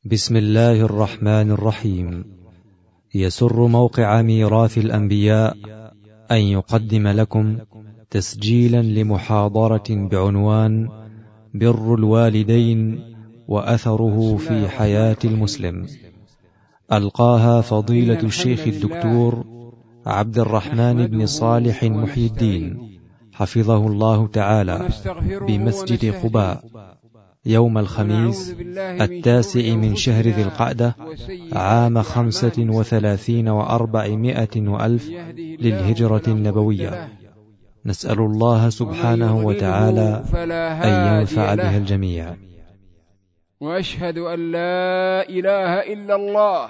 بسم الله الرحمن الرحيم. يسر موقع ميراث الأنبياء أن يقدم لكم تسجيلا لمحاضرة بعنوان بر الوالدين وأثره في حياة المسلم، ألقاها فضيلة الشيخ الدكتور عبد الرحمن بن صالح محي الدين حفظه الله تعالى بمسجد قباء يوم الخميس 9 من شهر ذي القعدة عام 35 و400 وألف للهجرة النبوية. نسأل الله سبحانه وتعالى أن ينفع بها الجميع. وأشهد أن لا إله إلا الله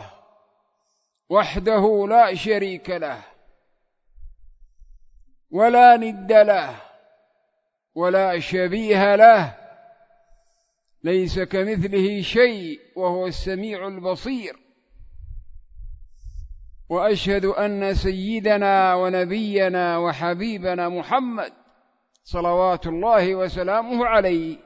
وحده لا شريك له ولا ند له ولا شبيه له، ليس كمثله شيء وهو السميع البصير. وأشهد أن سيدنا ونبينا وحبيبنا محمد صلوات الله وسلامه عليه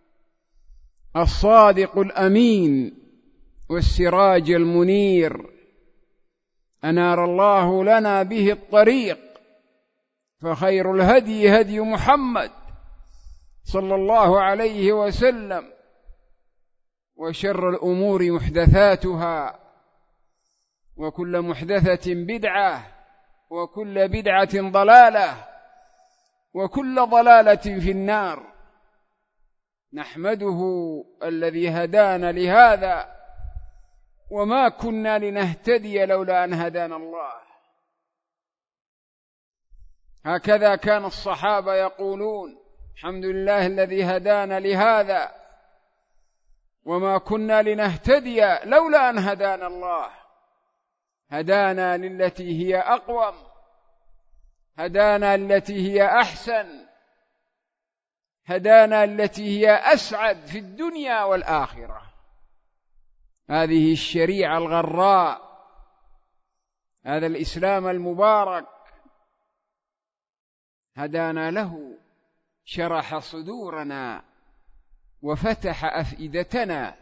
الصادق الأمين والسراج المنير، أنار الله لنا به الطريق، فخير الهدي هدي محمد صلى الله عليه وسلم، وشر الأمور محدثاتها، وكل محدثة بدعة، وكل بدعة ضلالة، وكل ضلالة في النار. نحمده الذي هدانا لهذا، وما كنا لنهتدي لولا أن هدانا الله. هكذا كان الصحابة يقولون: الحمد لله الذي هدانا لهذا، وما كنا لنهتدي لولا أن هدانا الله. هدانا للتي هي أقوم، هدانا التي هي أحسن، هدانا التي هي أسعد في الدنيا والآخرة. هذه الشريعة الغراء، هذا الإسلام المبارك هدانا له، شرح صدورنا وفتح أفئدتنا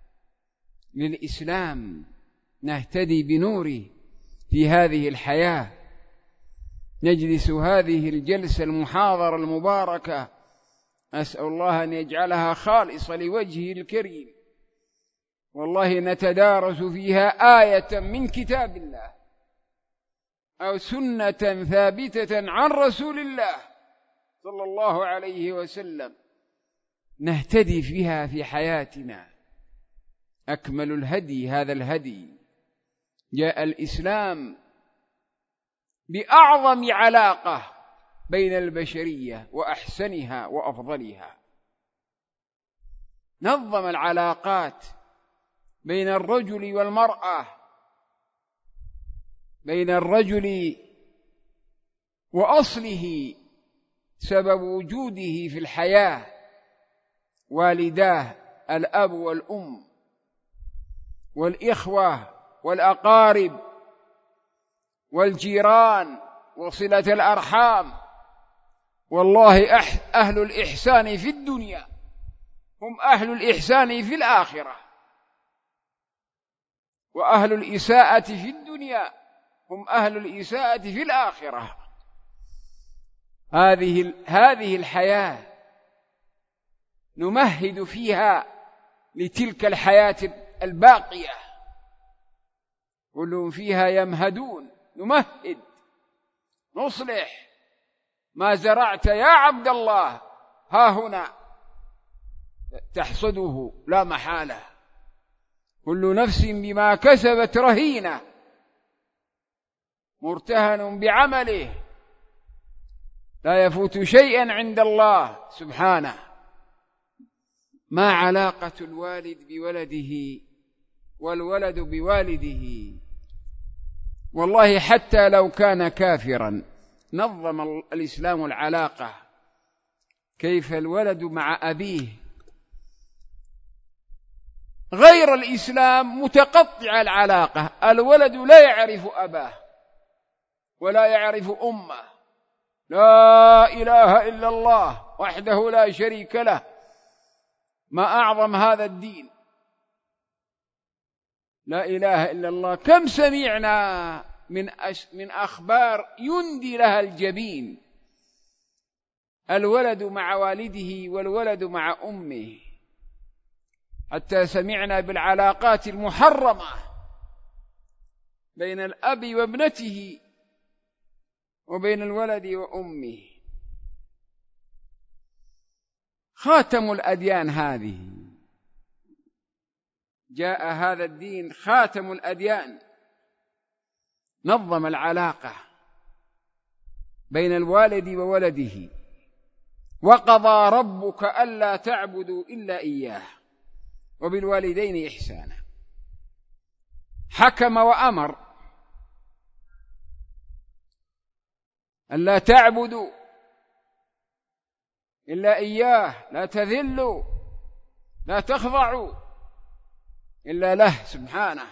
للإسلام، نهتدي بنوره في هذه الحياة. نجلس هذه الجلسة المحاضرة المباركة، أسأل الله أن يجعلها خالصة لوجهه الكريم. والله نتدارس فيها آية من كتاب الله أو سنة ثابتة عن رسول الله صلى الله عليه وسلم، نهتدي فيها في حياتنا. أكمل الهدي هذا الهدي. جاء الإسلام بأعظم علاقة بين البشرية وأحسنها وأفضلها. نظم العلاقات بين الرجل والمرأة، بين الرجل وأصله سبب وجوده في الحياة، والداه الأب والأم والإخوة والأقارب والجيران وصلة الأرحام. والله أهل الإحسان في الدنيا هم أهل الإحسان في الآخرة، وأهل الإساءة في الدنيا هم أهل الإساءة في الآخرة. هذه الحياة نمهد فيها لتلك الحياة الباقية، كلهم فيها يمهدون. نمهد، نصلح ما زرعت يا عبد الله ها هنا تحصده لا محالة. كل نفس بما كسبت رهينة، مرتهن بعمله، لا يفوت شيئا عند الله سبحانه. ما علاقة الوالد بولده والولد بوالده؟ والله حتى لو كان كافرا نظم الإسلام العلاقة. كيف الولد مع أبيه؟ غير الإسلام متقطع العلاقة، الولد لا يعرف أباه ولا يعرف أمه. لا إله إلا الله وحده لا شريك له. ما أعظم هذا الدين. لا إله إلا الله. كم سمعنا من أخبار يندي لها الجبين، الولد مع والده والولد مع أمه، حتى سمعنا بالعلاقات المحرمة بين الأب وابنته وبين الولد وأمه. خاتم الأديان هذه، جاء هذا الدين خاتم الأديان، نظم العلاقة بين الوالد وولده. وقضى ربك ألا تعبدوا إلا إياه وبالوالدين إحسانا. حكم وأمر ألا تعبدوا إلا إياه، لا تذلوا لا تخضعوا إلا له سبحانه.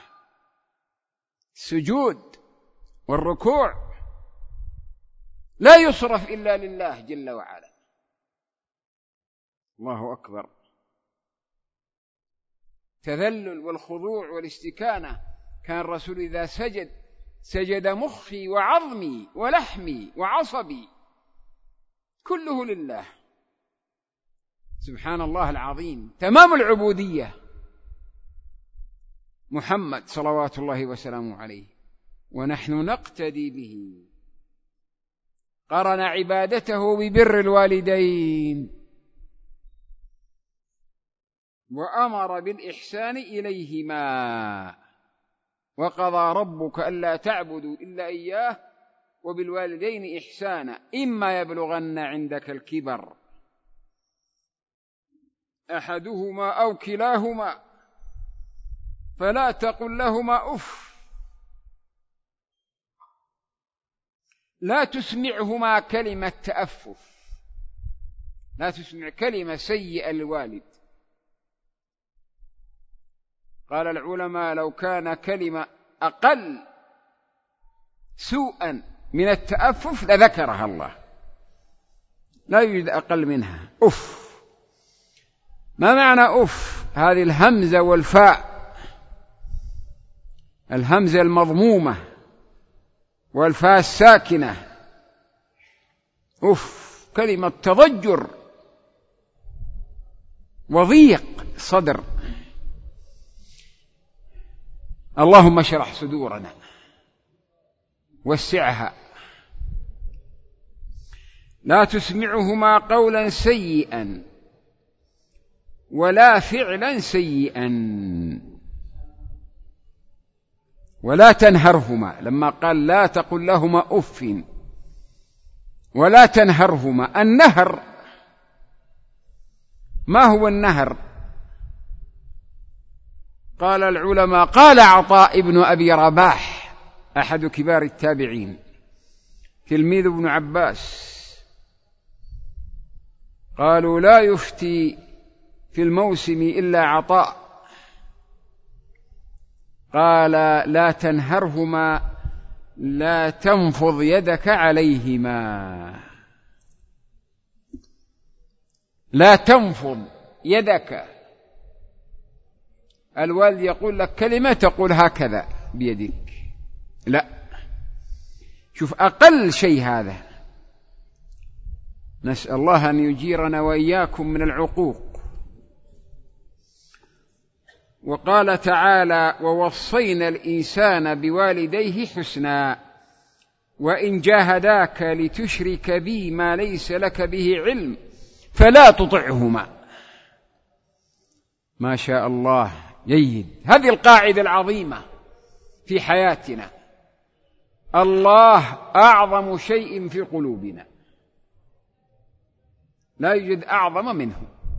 السجود والركوع لا يصرف إلا لله جل وعلا. الله أكبر. تذلل والخضوع والاستكانة. كان الرسول إذا سجد مخي وعظمي ولحمي وعصبي كله لله. سبحان الله العظيم. تمام العبودية محمد صلوات الله وسلامه عليه، ونحن نقتدي به. قرن عبادته ببر الوالدين وأمر بالإحسان إليهما. وقضى ربك ألا تعبدوا إلا إياه وبالوالدين إحسانا إما يبلغن عندك الكبر أحدهما أو كلاهما فلا تقل لهما أف، لا تسمعهما كلمة تأفف، لا تسمع كلمة سيئة للوالد. قال العلماء لو كان كلمة أقل سوءا من التأفف لذكرها الله، لا يوجد أقل منها. أف. ما معنى أف؟ هذه الهمزة والفاء، الهمزة المضمومة والفاء الساكنة. أف، كلمة تضجر وضيق صدر. اللهم اشرح صدورنا وسعها. لا تسمعهما قولا سيئا ولا فعلا سيئا ولا تنهرهما. لما قال لا تقل لهما أف ولا تنهرهما. النهر ما هو النهر؟ قال العلماء قال عطاء بن أبي رباح أحد كبار التابعين تلميذ ابن عباس، قالوا لا يفتي في الموسم إلا عطاء، قال لا تنهرهما لا تنفض يدك عليهما. لا تنفض يدك. الوالد يقول لك كلمة تقول هكذا بيدك، لا، شوف أقل شيء هذا. نسأل الله أن يجيرنا وإياكم من العقوق. وقال تعالى ووصينا الإنسان بوالديه حسنا وإن جاهداك لتشرك بي ما ليس لك به علم فلا تطعهما. ما شاء الله، جيد. هذه القاعدة العظيمة في حياتنا. الله أعظم شيء في قلوبنا، لا يوجد أعظم منه.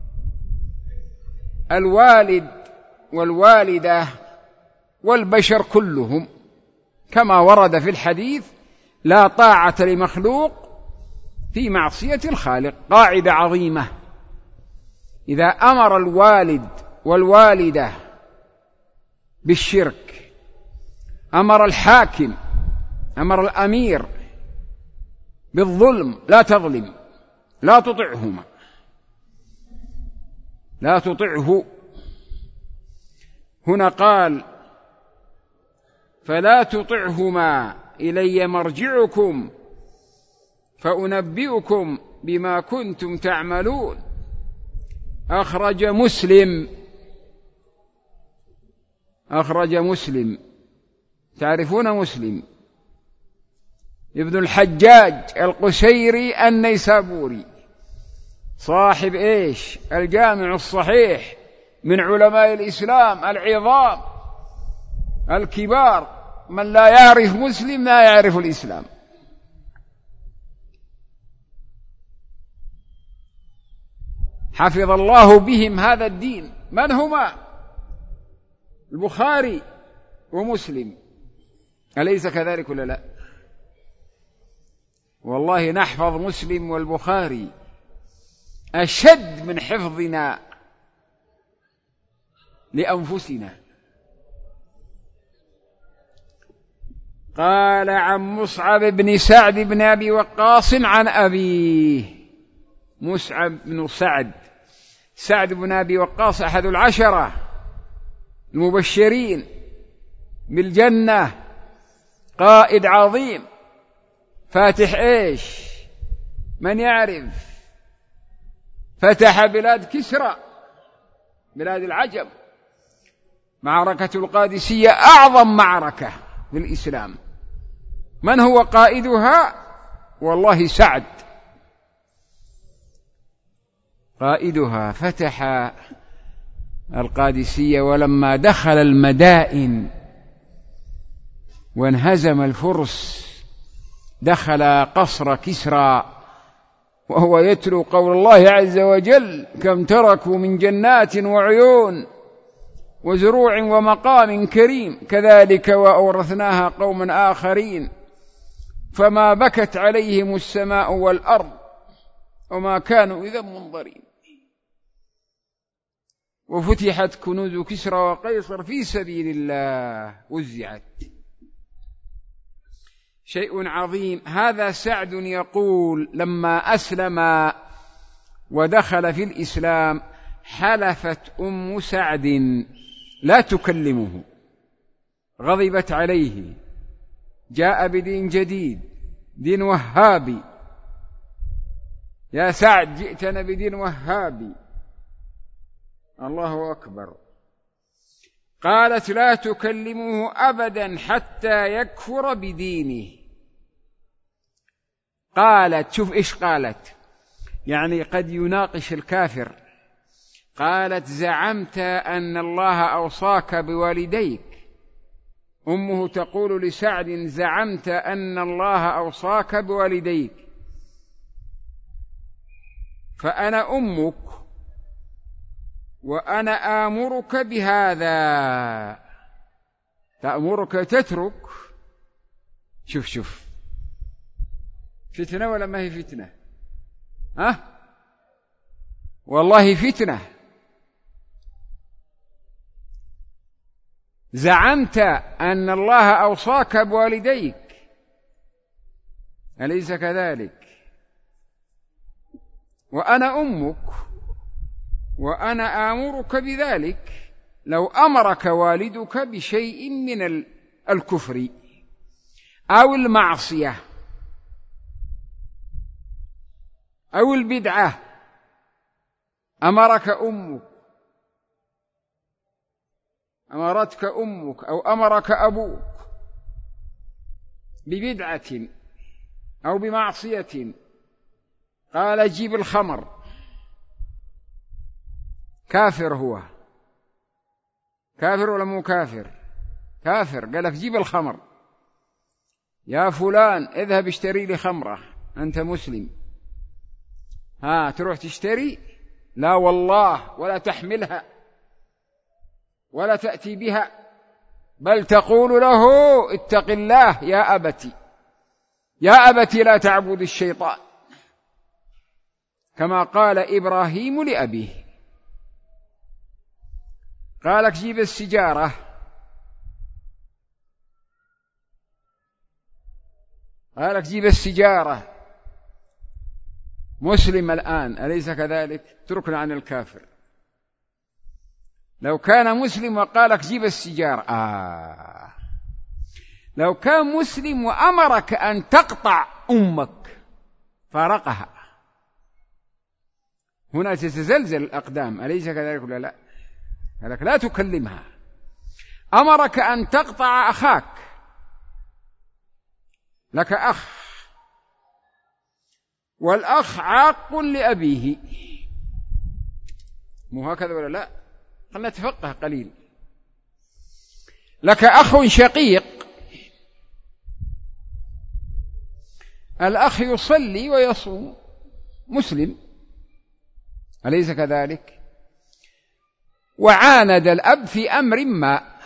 الوالد والوالدة والبشر كلهم كما ورد في الحديث لا طاعة لمخلوق في معصية الخالق. قاعدة عظيمة. إذا أمر الوالد والوالدة بالشرك، أمر الحاكم، أمر الأمير بالظلم، لا تظلم، لا تطعهما، لا تطعه. هنا قال فلا تطعهما إلي مرجعكم فأنبئكم بما كنتم تعملون. أخرج مسلم. تعرفون مسلم ابن الحجاج القشيري النيسابوري صاحب الجامع الصحيح، من علماء الإسلام العظام الكبار. من لا يعرف مسلم لا يعرف الإسلام. حفظ الله بهم هذا الدين. من هما؟ البخاري ومسلم، أليس كذلك ولا لا؟ والله نحفظ مسلم والبخاري أشد من حفظنا لأنفسنا. قال عن مصعب بن سعد بن أبي وقاص عن أبيه. مصعب بن سعد بن أبي وقاص أحد العشرة المبشرين بالجنة، قائد عظيم، فاتح من يعرف؟ فتح بلاد كسرى، بلاد العجم. معركة القادسية أعظم معركة في الإسلام. من هو قائدها؟ والله سعد قائدها. فتح القادسية، ولما دخل المدائن وانهزم الفرس دخل قصر كسرى وهو يتلو قول الله عز وجل: كم تركوا من جنات وعيون وزروع ومقام كريم كذلك وأورثناها قوما آخرين فما بكت عليهم السماء والأرض وما كانوا إذا منظرين. وفتحت كنوز كسرى وقيصر في سبيل الله وزعت. شيء عظيم. هذا سعد يقول: لما أسلم ودخل في الإسلام حلفت أم سعد لا تكلمه، غضبت عليه، جاء بدين جديد، دين وهابي. يا سعد جئتنا بدين وهابي. الله أكبر. قالت: لا تكلمه أبدا حتى يكفر بدينه. قالت، شوف إيش قالت، يعني قد يناقش الكافر. قالت: زعمت أن الله أوصاك بوالديك. أمه تقول لسعد: زعمت أن الله أوصاك بوالديك، فأنا أمك وأنا آمرك بهذا. تأمرك تترك. شوف فتنة ولا ما هي فتنة؟ والله فتنة. زعمت أن الله أوصاك بوالديك، أليس كذلك؟ وأنا أمك وأنا آمرك بذلك. لو أمرك والدك بشيء من الكفر أو المعصية أو البدعة، أمرتك أمك أو أمرك أبوك ببدعة أو بمعصية، قال: جيب الخمر. كافر هو؟ كافر ولا مو كافر؟ كافر. قال لك: جيب الخمر يا فلان، اذهب اشتري لي خمرة، أنت مسلم. تروح تشتري؟ لا والله، ولا تحملها ولا تأتي بها، بل تقول له: اتق الله يا أبتي، يا أبتي لا تعبد الشيطان، كما قال إبراهيم لأبيه. قالك: جيب السجارة. قالك: جيب السجارة. مسلم الآن، أليس كذلك؟ تركنا عن الكافر. لو كان مسلم وقالك: جيب السجارة، لو كان مسلم وأمرك أن تقطع أمك فارقها، هنا تتزلزل الأقدام، أليس كذلك ولا لا؟ قالك لا تكلمها. أمرك أن تقطع أخاك، لك أخ والأخ عاق لأبيه، مو هكذا ولا لا؟ خلنا نتفقه قليل. لك أخ شقيق، الأخ يصلي ويصوم، مسلم، أليس كذلك؟ وعاند الأب في أمر ما،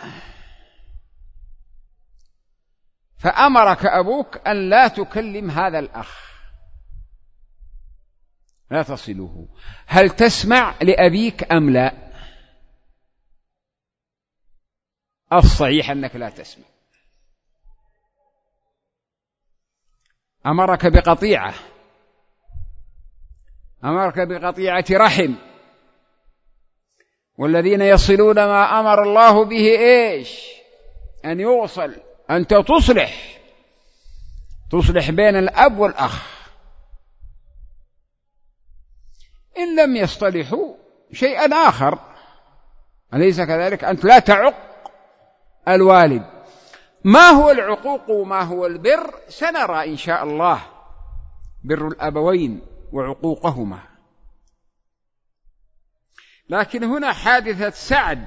فأمرك أبوك أن لا تكلم هذا الأخ، لا تصله، هل تسمع لأبيك أم لا؟ الصحيح أنك لا تسمع. أمرك بقطيعة، أمرك بقطيعة رحم، والذين يصلون ما أمر الله به إيش؟ أن يوصل، أنت تصلح بين الأب والأخ. إن لم يصطلحوا شيئا آخر، أليس كذلك؟ أنت لا تعق الوالد. ما هو العقوق وما هو البر سنرى إن شاء الله، بر الأبوين وعقوقهما. لكن هنا حادثة سعد،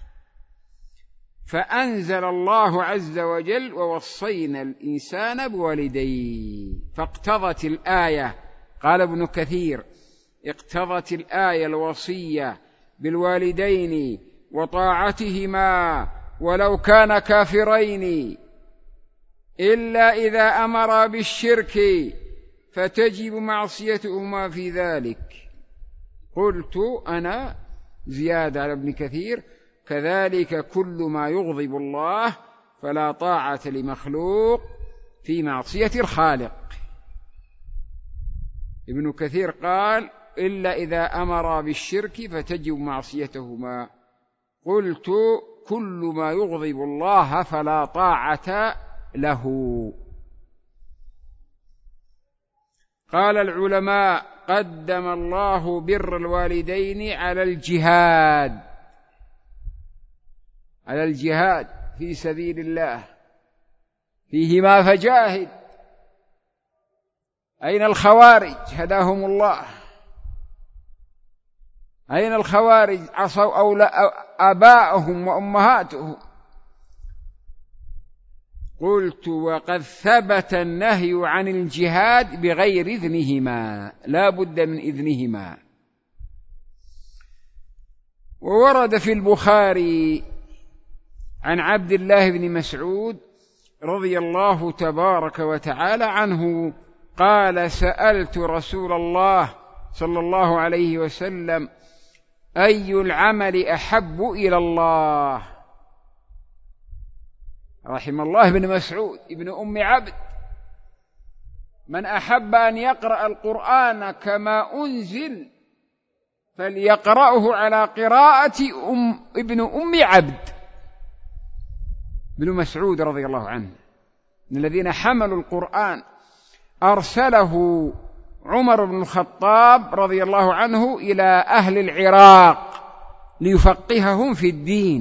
فأنزل الله عز وجل ووصينا الإنسان بوالديه، فاقتضت الآية، قال ابن كثير اقتضت الآية الوصية بالوالدين وطاعتهما ولو كان كافرين، إلا إذا أمر بالشرك فتجب معصيتهما في ذلك. قلت أنا زيادة على ابن كثير: كذلك كل ما يغضب الله فلا طاعة لمخلوق في معصية الخالق. ابن كثير قال: إلا إذا أمر بالشرك فتجب معصيتهما. قلت: كل ما يغضب الله فلا طاعة له. قال العلماء: قدم الله بر الوالدين على الجهاد في سبيل الله، فيهما فجاهد. أين الخوارج هداهم الله؟ أين الخوارج عصوا آباءهم وأمهاتهم؟ قلت: وقد ثبت النهي عن الجهاد بغير إذنهما، لا بد من إذنهما. وورد في البخاري عن عبد الله بن مسعود رضي الله تبارك وتعالى عنه قال: سألت رسول الله صلى الله عليه وسلم: أي العمل أحب إلى الله؟ رحم الله بن مسعود ابن أم عبد، من أحب أن يقرأ القرآن كما أنزل فليقرأه على قراءة ابن أم عبد بن مسعود رضي الله عنه، من الذين حملوا القرآن. أرسله عمر بن الخطاب رضي الله عنه إلى أهل العراق ليفقههم في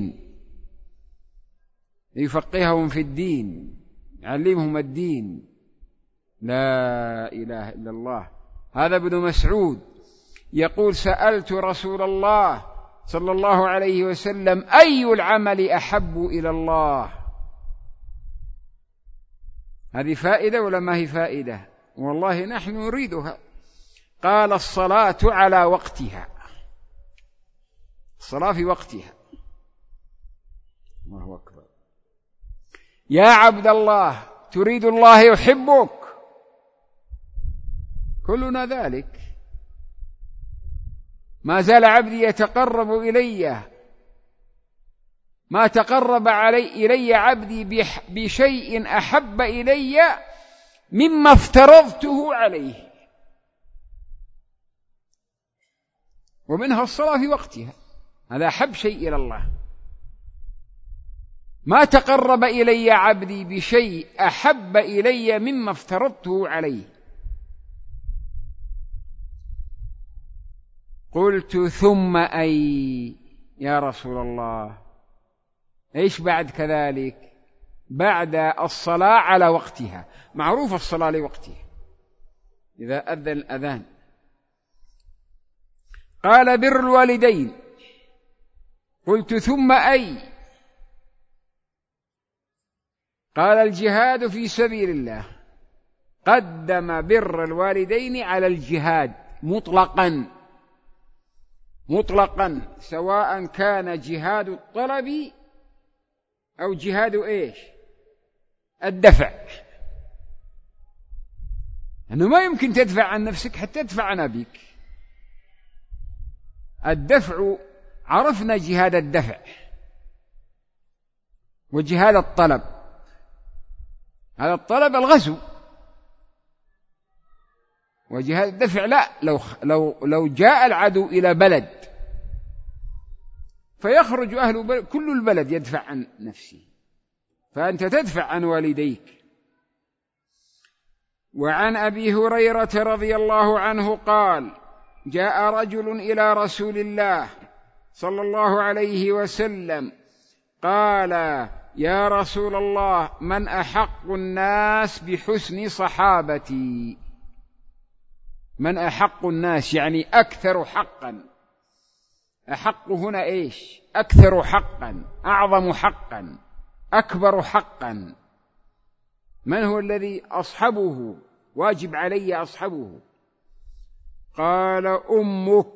الدين، يعلمهم الدين. لا إله إلا الله. هذا ابن مسعود يقول: سألت رسول الله صلى الله عليه وسلم: أي العمل أحب إلى الله؟ هذه فائدة ولا ما هي فائدة؟ والله نحن نريدها. قال: الصلاة على وقتها، الصلاة في وقتها. الله أكبر. يا عبد الله، تريد الله يحبك؟ كلنا ذلك. ما زال عبدي يتقرب إلي، ما تقرب إلي عبدي بشيء أحب إلي مما افترضته عليه، ومنها الصلاة في وقتها، هذا أحب شيء إلى الله. ما تقرب إلي عبدي بشيء أحب إلي مما افترضته عليه. قلت ثم أي يا رسول الله؟ إيش بعد كذلك؟ بعد الصلاة على وقتها، معروف الصلاة لوقتها إذا أذن الأذان. قال بر الوالدين. قلت ثم أي؟ قال الجهاد في سبيل الله. قدم بر الوالدين على الجهاد مطلقا سواء كان جهاد الطلب أو جهاد إيش؟ الدفع. أنه ما يمكن تدفع عن نفسك حتى تدفع عن أبيك. الدفع عرفنا جهاد الدفع وجهاد الطلب. هذا الطلب الغزو، وجهاد الدفع لا، لو جاء العدو إلى بلد فيخرج أهل كل البلد يدفع عن نفسه، فأنت تدفع عن والديك. وعن أبي هريرة رضي الله عنه قال: جاء رجل إلى رسول الله صلى الله عليه وسلم قال: يا رسول الله، من أحق الناس بحسن صحابتي؟ من أحق الناس يعني أكثر حقا. أحق هنا إيش؟ أكثر حقا، أعظم حقا، أكبر حقا. من هو الذي أصحبه واجب علي أصحبه؟ قال: أمك.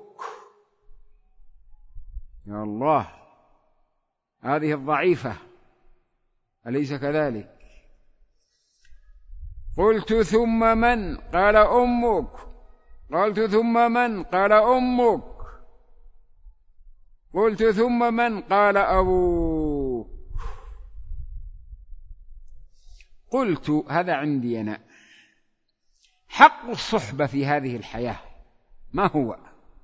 يا الله، هذه الضعيفة، أليس كذلك؟ قلت ثم من؟ قال: أمك. قلت ثم من؟ قال: أمك. قلت ثم من؟ قال: أبوك. قلت: هذا عندي أنا. حق الصحبة في هذه الحياة ما هو؟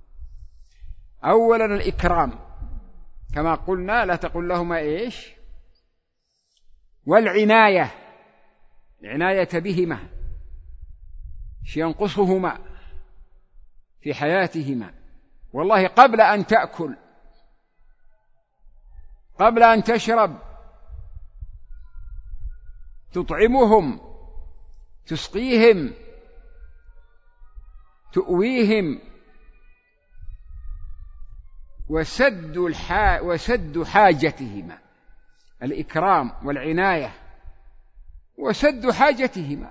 أولا الإكرام كما قلنا، لا تقل لهما إيش، والعناية، العناية بهما، ينقصهما في حياتهما. والله قبل أن تأكل، قبل أن تشرب، تطعمهم، تسقيهم، تؤويهم، وسد حاجتهما. الإكرام والعناية وسد حاجتهما.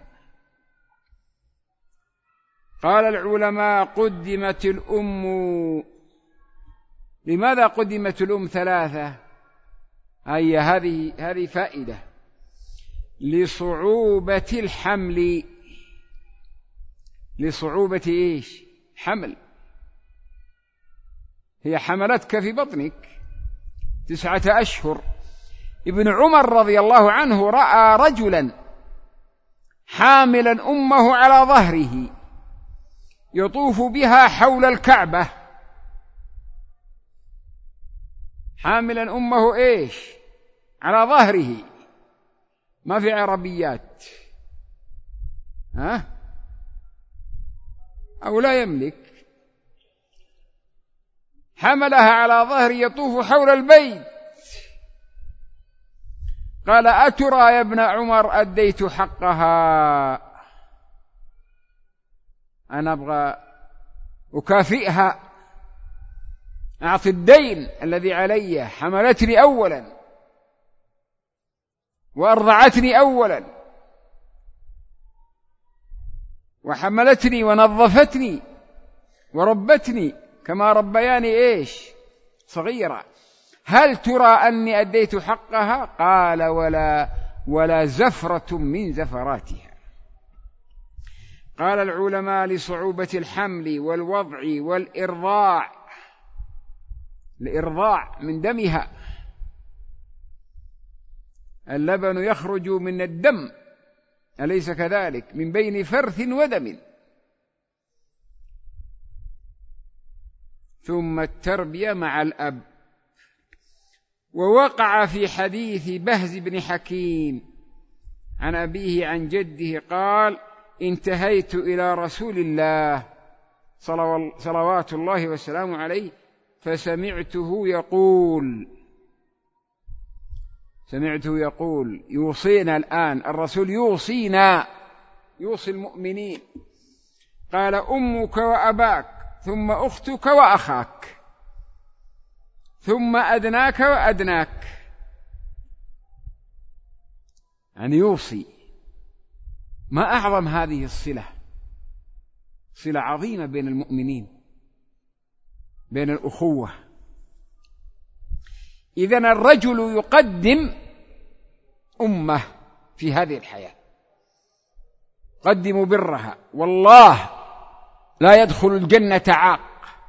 قال العلماء: قدمت الأم. لماذا قدمت الأم ثلاثة؟ هذه فائدة. لصعوبة الحمل. لصعوبة إيش؟ حمل. هي حملتك في بطنك 9 أشهر. ابن عمر رضي الله عنه رأى رجلا حاملا أمه على ظهره يطوف بها حول الكعبة. حاملا أمه إيش؟ على ظهره، ما في عربيات، أو لا يملك. حملها على ظهره يطوف حول البيت. قال: أترى يا ابن عمر أديت حقها؟ أنا أبغى أكافئها، أعطي الدين الذي علي. حملتني أولا وأرضعتني أولا وحملتني ونظفتني وربتني كما ربياني إيش؟ صغيرة. هل ترى أني أديت حقها؟ قال: ولا زفرة من زفراتها. قال العلماء: لصعوبة الحمل والوضع والإرضاع. الإرضاع من دمها، اللبن يخرج من الدم، أليس كذلك؟ من بين فرث ودم. ثم التربية مع الأب. ووقع في حديث بهز بن حكيم عن أبيه عن جده قال: انتهيت إلى رسول الله صلوات الله وسلامه عليه فسمعته يقول يوصينا الآن، الرسول يوصينا، يوصي المؤمنين، قال: أمك وأباك، ثم أختك وأخاك، ثم أدناك وأدناك. يعني يوصي. ما أعظم هذه الصلة، صلة عظيمة بين المؤمنين، بين الأخوة. إذن الرجل يقدم أمه في هذه الحياة، قدموا برها، والله لا يدخل الجنة عاق.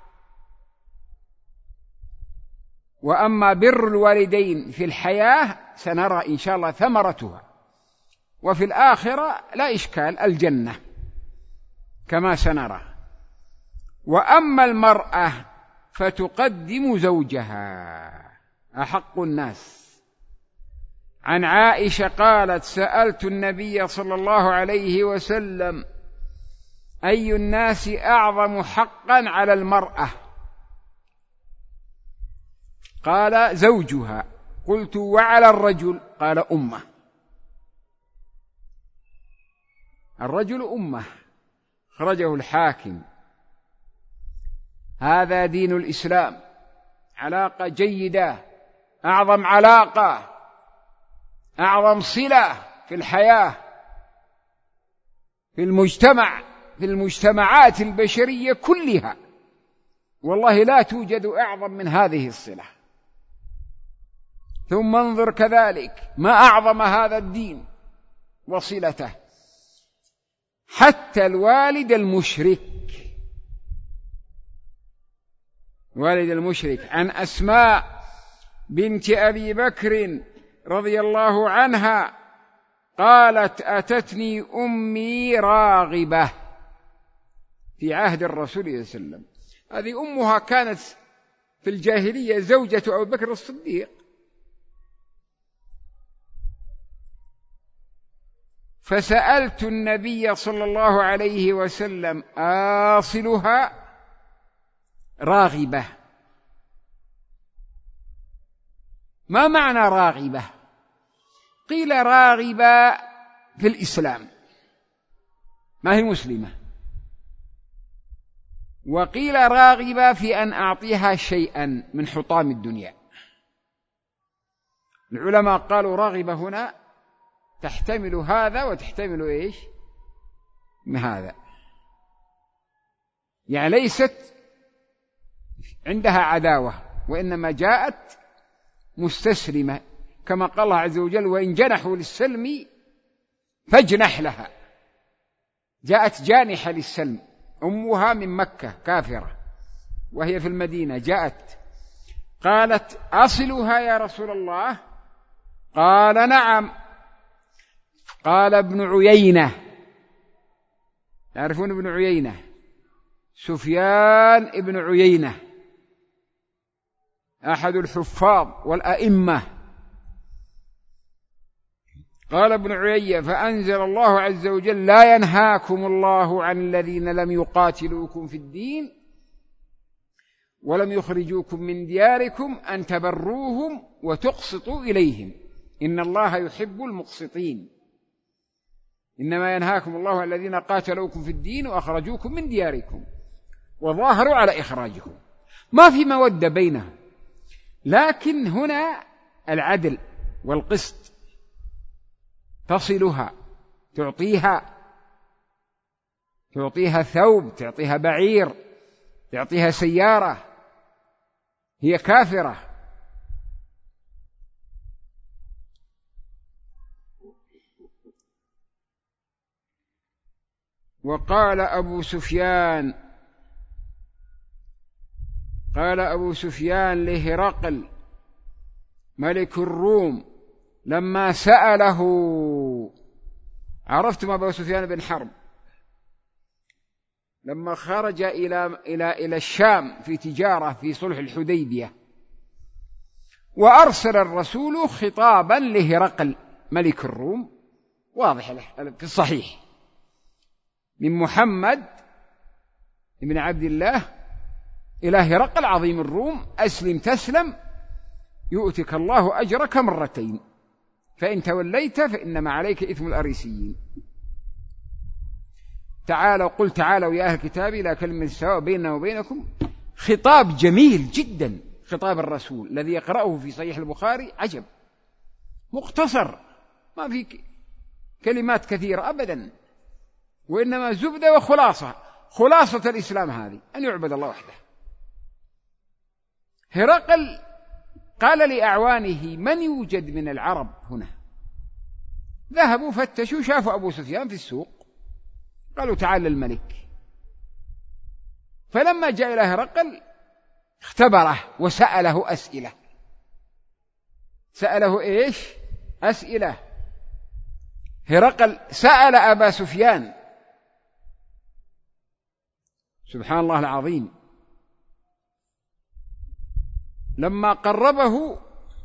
وأما بر الوالدين في الحياة سنرى إن شاء الله ثمرتها، وفي الآخرة لا إشكال، الجنة كما سنرى. وأما المرأة فتقدم زوجها، أحق الناس. عن عائشة قالت: سألت النبي صلى الله عليه وسلم: أي الناس أعظم حقا على المرأة؟ قال: زوجها. قلت: وعلى الرجل؟ قال: أمه. الرجل أمه. خرجه الحاكم. هذا دين الإسلام، علاقة جيدة، أعظم علاقة، أعظم صلة في الحياة، في المجتمع، في المجتمعات البشرية كلها، والله لا توجد أعظم من هذه الصلة. ثم انظر كذلك ما أعظم هذا الدين وصلته، حتى الوالد المشرك، والد المشرك. عن أسماء بنت أبي بكر رضي الله عنها قالت: أتتني أمي راغبة في عهد الرسول صلى الله عليه وسلم. هذه أمها كانت في الجاهلية زوجة أبي بكر الصديق. فسألت النبي صلى الله عليه وسلم: آصلها؟ راغبة. ما معنى راغبة؟ قيل راغبة في الإسلام، ما هي مسلمة. وقيل راغبة في أن أعطيها شيئا من حطام الدنيا. العلماء قالوا راغبة هنا تحتمل هذا وتحتمل إيش من هذا، يعني ليست عندها عداوة، وإنما جاءت مستسلمة، كما قال الله عز وجل: وإن جنحوا للسلم فاجنح لها. جاءت جانحة للسلم. أمها من مكة كافرة وهي في المدينة، جاءت قالت: أصلها يا رسول الله؟ قال: نعم. قال ابن عيينة، تعرفون ابن عيينة؟ سفيان ابن عيينة أحد الحفاظ والأئمة. قال ابن عيينة: فأنزل الله عز وجل: لا ينهاكم الله عن الذين لم يقاتلوكم في الدين ولم يخرجوكم من دياركم أن تبروهم وتقسطوا إليهم إن الله يحب المقسطين. إنما ينهاكم الله عن الذين قاتلوكم في الدين وأخرجوكم من دياركم وظاهروا على إخراجكم. ما في مودة بينهم، لكن هنا العدل والقسط، تصلها، تعطيها ثوب، تعطيها بعير، تعطيها سيارة، هي كافرة. وقال أبو سفيان لهرقل ملك الروم لما سأله، عرفتم أبو سفيان بن حرب لما خرج إلى الشام في تجارة في صلح الحديبية، وأرسل الرسول خطابا لهرقل ملك الروم، واضح له في الصحيح، من محمد بن عبد الله إلى هرقل عظيم الروم: أسلم تسلم يؤتك الله أجرك مرتين، فإن توليت فإنما عليك إثم الأريسيين. قل تعالوا يا أهل الكتاب إلى كلمة سواء بيننا وبينكم. خطاب جميل جدا، خطاب الرسول الذي يقرأه في صحيح البخاري عجب، مختصر، ما في كلمات كثيرة أبدا، وإنما زبدة وخلاصة. خلاصة الإسلام هذه أن يعبد الله وحده. هرقل قال لأعوانه: من يوجد من العرب هنا؟ ذهبوا فتشوا، شافوا أبو سفيان في السوق، قالوا: تعال الملك. فلما جاء إلى هرقل اختبره وسأله أسئلة. سأله إيش؟ أسئلة. هرقل سأل أبا سفيان، سبحان الله العظيم، لما قربه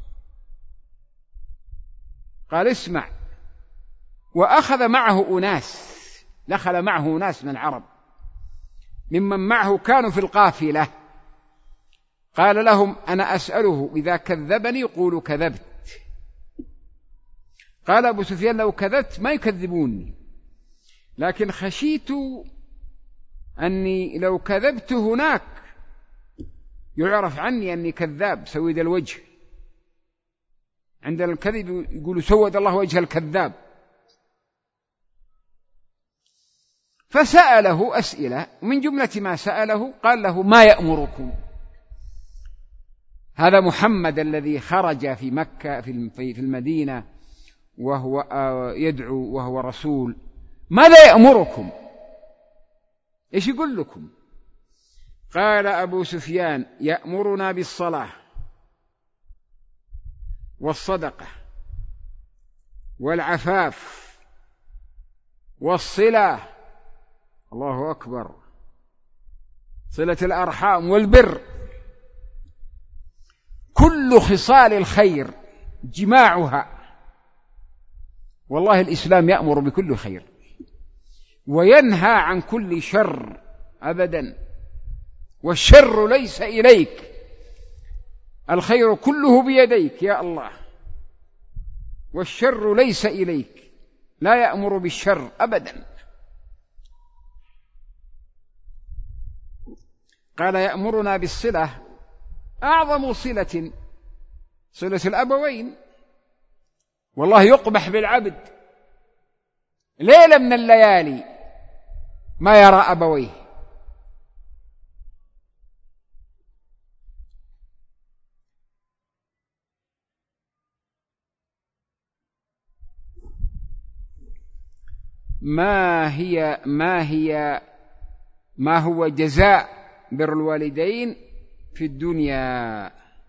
قال: اسمع. وأخذ معه أناس، دخل معه ناس من العرب ممن معه كانوا في القافلة، قال لهم: أنا أسأله إذا كذبني قولوا كذبت. قال أبو سفيان: لو كذبت ما يكذبوني، لكن خشيت أني لو كذبت هناك يعرف عني أني كذاب سويد الوجه. عند الكذب يقولوا سود الله وجه الكذاب. فسأله أسئلة، من جملة ما سأله قال له: ما يأمركم؟ هذا محمد الذي خرج في مكة في المدينة وهو يدعو وهو رسول، ماذا يأمركم؟ إيش يقول لكم؟ قال أبو سفيان: يأمرنا بالصلاة والصدقة والعفاف والصلة، الله أكبر، صلة الأرحام والبر، كل خصال الخير جماعها. والله الإسلام يأمر بكل خير وينهى عن كل شر أبدا، والشر ليس إليك، الخير كله بيديك يا الله، والشر ليس إليك، لا يأمر بالشر أبدا. قال: يأمرنا بالصلة، أعظم صلة صلة الأبوين، والله يقبح بالعبد ليلة من الليالي ما يرى أبويه. ما هو جزاء بر الوالدين في الدنيا؟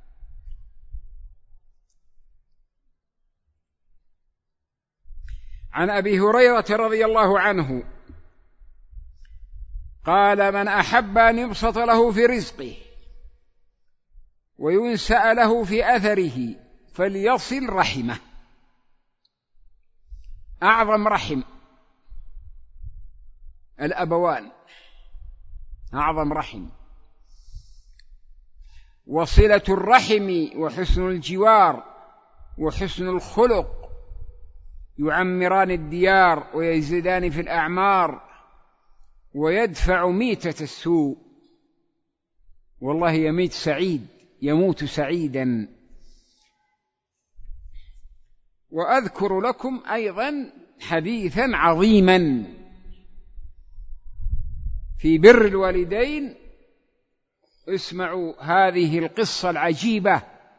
عن أبي هريرة رضي الله عنه قال: من أحب أن يبسط له في رزقه وينسأ له في أثره فليصل رحمه. أعظم رحم الأبوان، أعظم رحم، وصلة الرحم وحسن الجوار وحسن الخلق يعمران الديار ويزيدان في الأعمار ويدفع ميتة السوء. والله يميت سعيد، يموت سعيدا. وأذكر لكم أيضا حديثا عظيما في بر الوالدين. اسمعوا هذه القصة العجيبة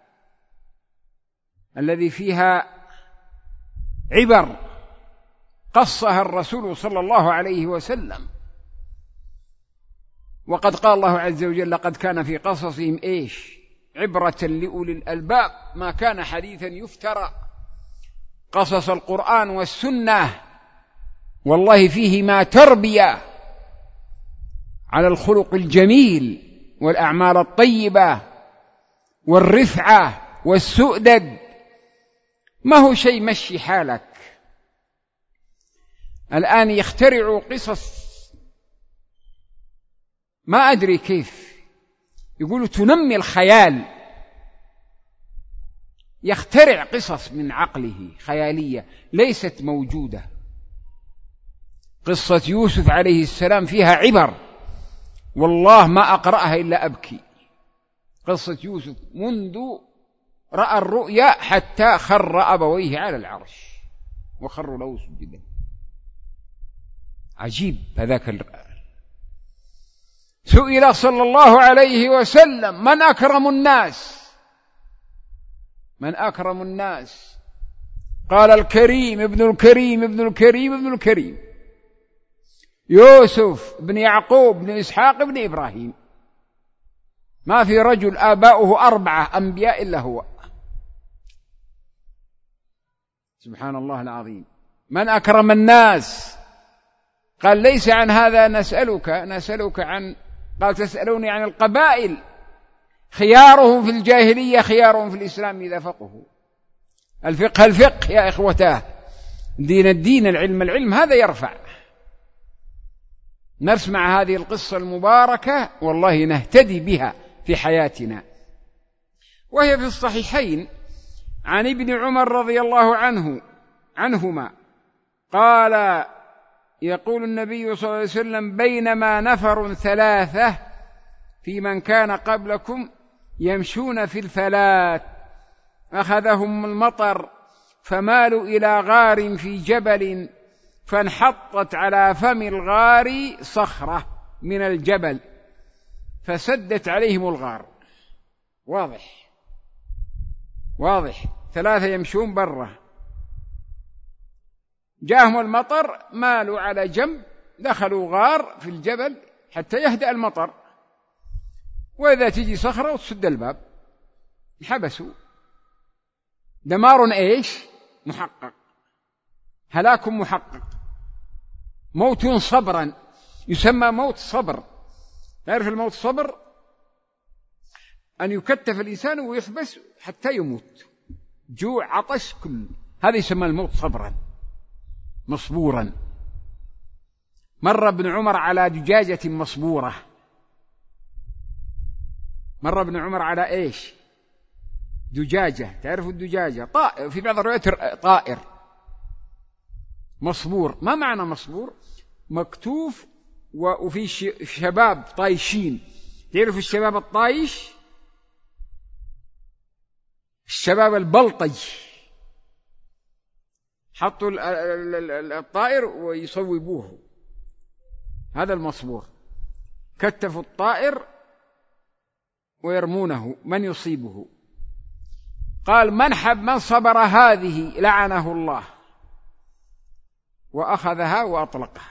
الذي فيها عبر قصها الرسول صلى الله عليه وسلم. وقد قال الله عز وجل: لقد كان في قصصهم إيش؟ عبرة لأولي الألباب، ما كان حديثا يفترى. قصص القرآن والسنة والله فيهما تربية على الخلق الجميل والأعمال الطيبة والرفعة والسؤدد ما هو شيء مشي حالك. الآن يخترعوا قصص ما أدري كيف، يقولوا تنمي الخيال، يخترع قصص من عقله خيالية ليست موجودة. قصة يوسف عليه السلام فيها عبر، والله ما أقرأها إلا أبكي. قصة يوسف منذ رأى الرؤيا حتى خر أبويه على العرش وخروا له سجدا. عجيب هذاك سئل صلى الله عليه وسلم من أكرم الناس؟ من أكرم الناس؟ قال الكريم ابن الكريم ابن الكريم ابن الكريم، يوسف بن يعقوب بن إسحاق بن إبراهيم. ما في رجل آباؤه 4 أنبياء إلا هو. سبحان الله العظيم. من أكرم الناس؟ قال ليس عن هذا نسألك عن، قال تسألوني عن القبائل، خيارهم في الجاهلية خيارهم في الإسلام إذا فقهوا. الفقه يا إخوتاه، دين الدين، العلم هذا يرفع. نسمع هذه القصة المباركة والله نهتدي بها في حياتنا. وهي في الصحيحين عن ابن عمر رضي الله عنهما قال يقول النبي صلى الله عليه وسلم بينما نفر 3 في من كان قبلكم يمشون في الفلات أخذهم المطر فمالوا إلى غار في جبل فانحطت على فم الغار صخرة من الجبل فسدت عليهم الغار. واضح 3 يمشون برا، جاءهم المطر مالوا على جنب، دخلوا غار في الجبل حتى يهدأ المطر، وإذا تجي صخرة وتسد الباب حبسوا. دمار محقق، هلاك محقق، موت صبرا، يسمى موت صبر. تعرف الموت صبر؟ أن يكتف الإنسان ويحبس حتى يموت، جوع عطش كل هذا يسمى الموت صبرا مصبورا. مر ابن عمر على دجاجة مصبورة، مر ابن عمر على دجاجة. تعرفوا الدجاجة؟ طائر، في بعض الروايات طائر مصبور. ما معنى مصبور؟ مكتوف وفي شباب طايشين. تعرفوا الشباب الطايش؟ الشباب البلطج، حطوا الطائر ويصوبوه، هذا المصبور. كتفوا الطائر ويرمونه، من يصيبه؟ قال من صبر هذه لعنه الله، وأخذها وأطلقها.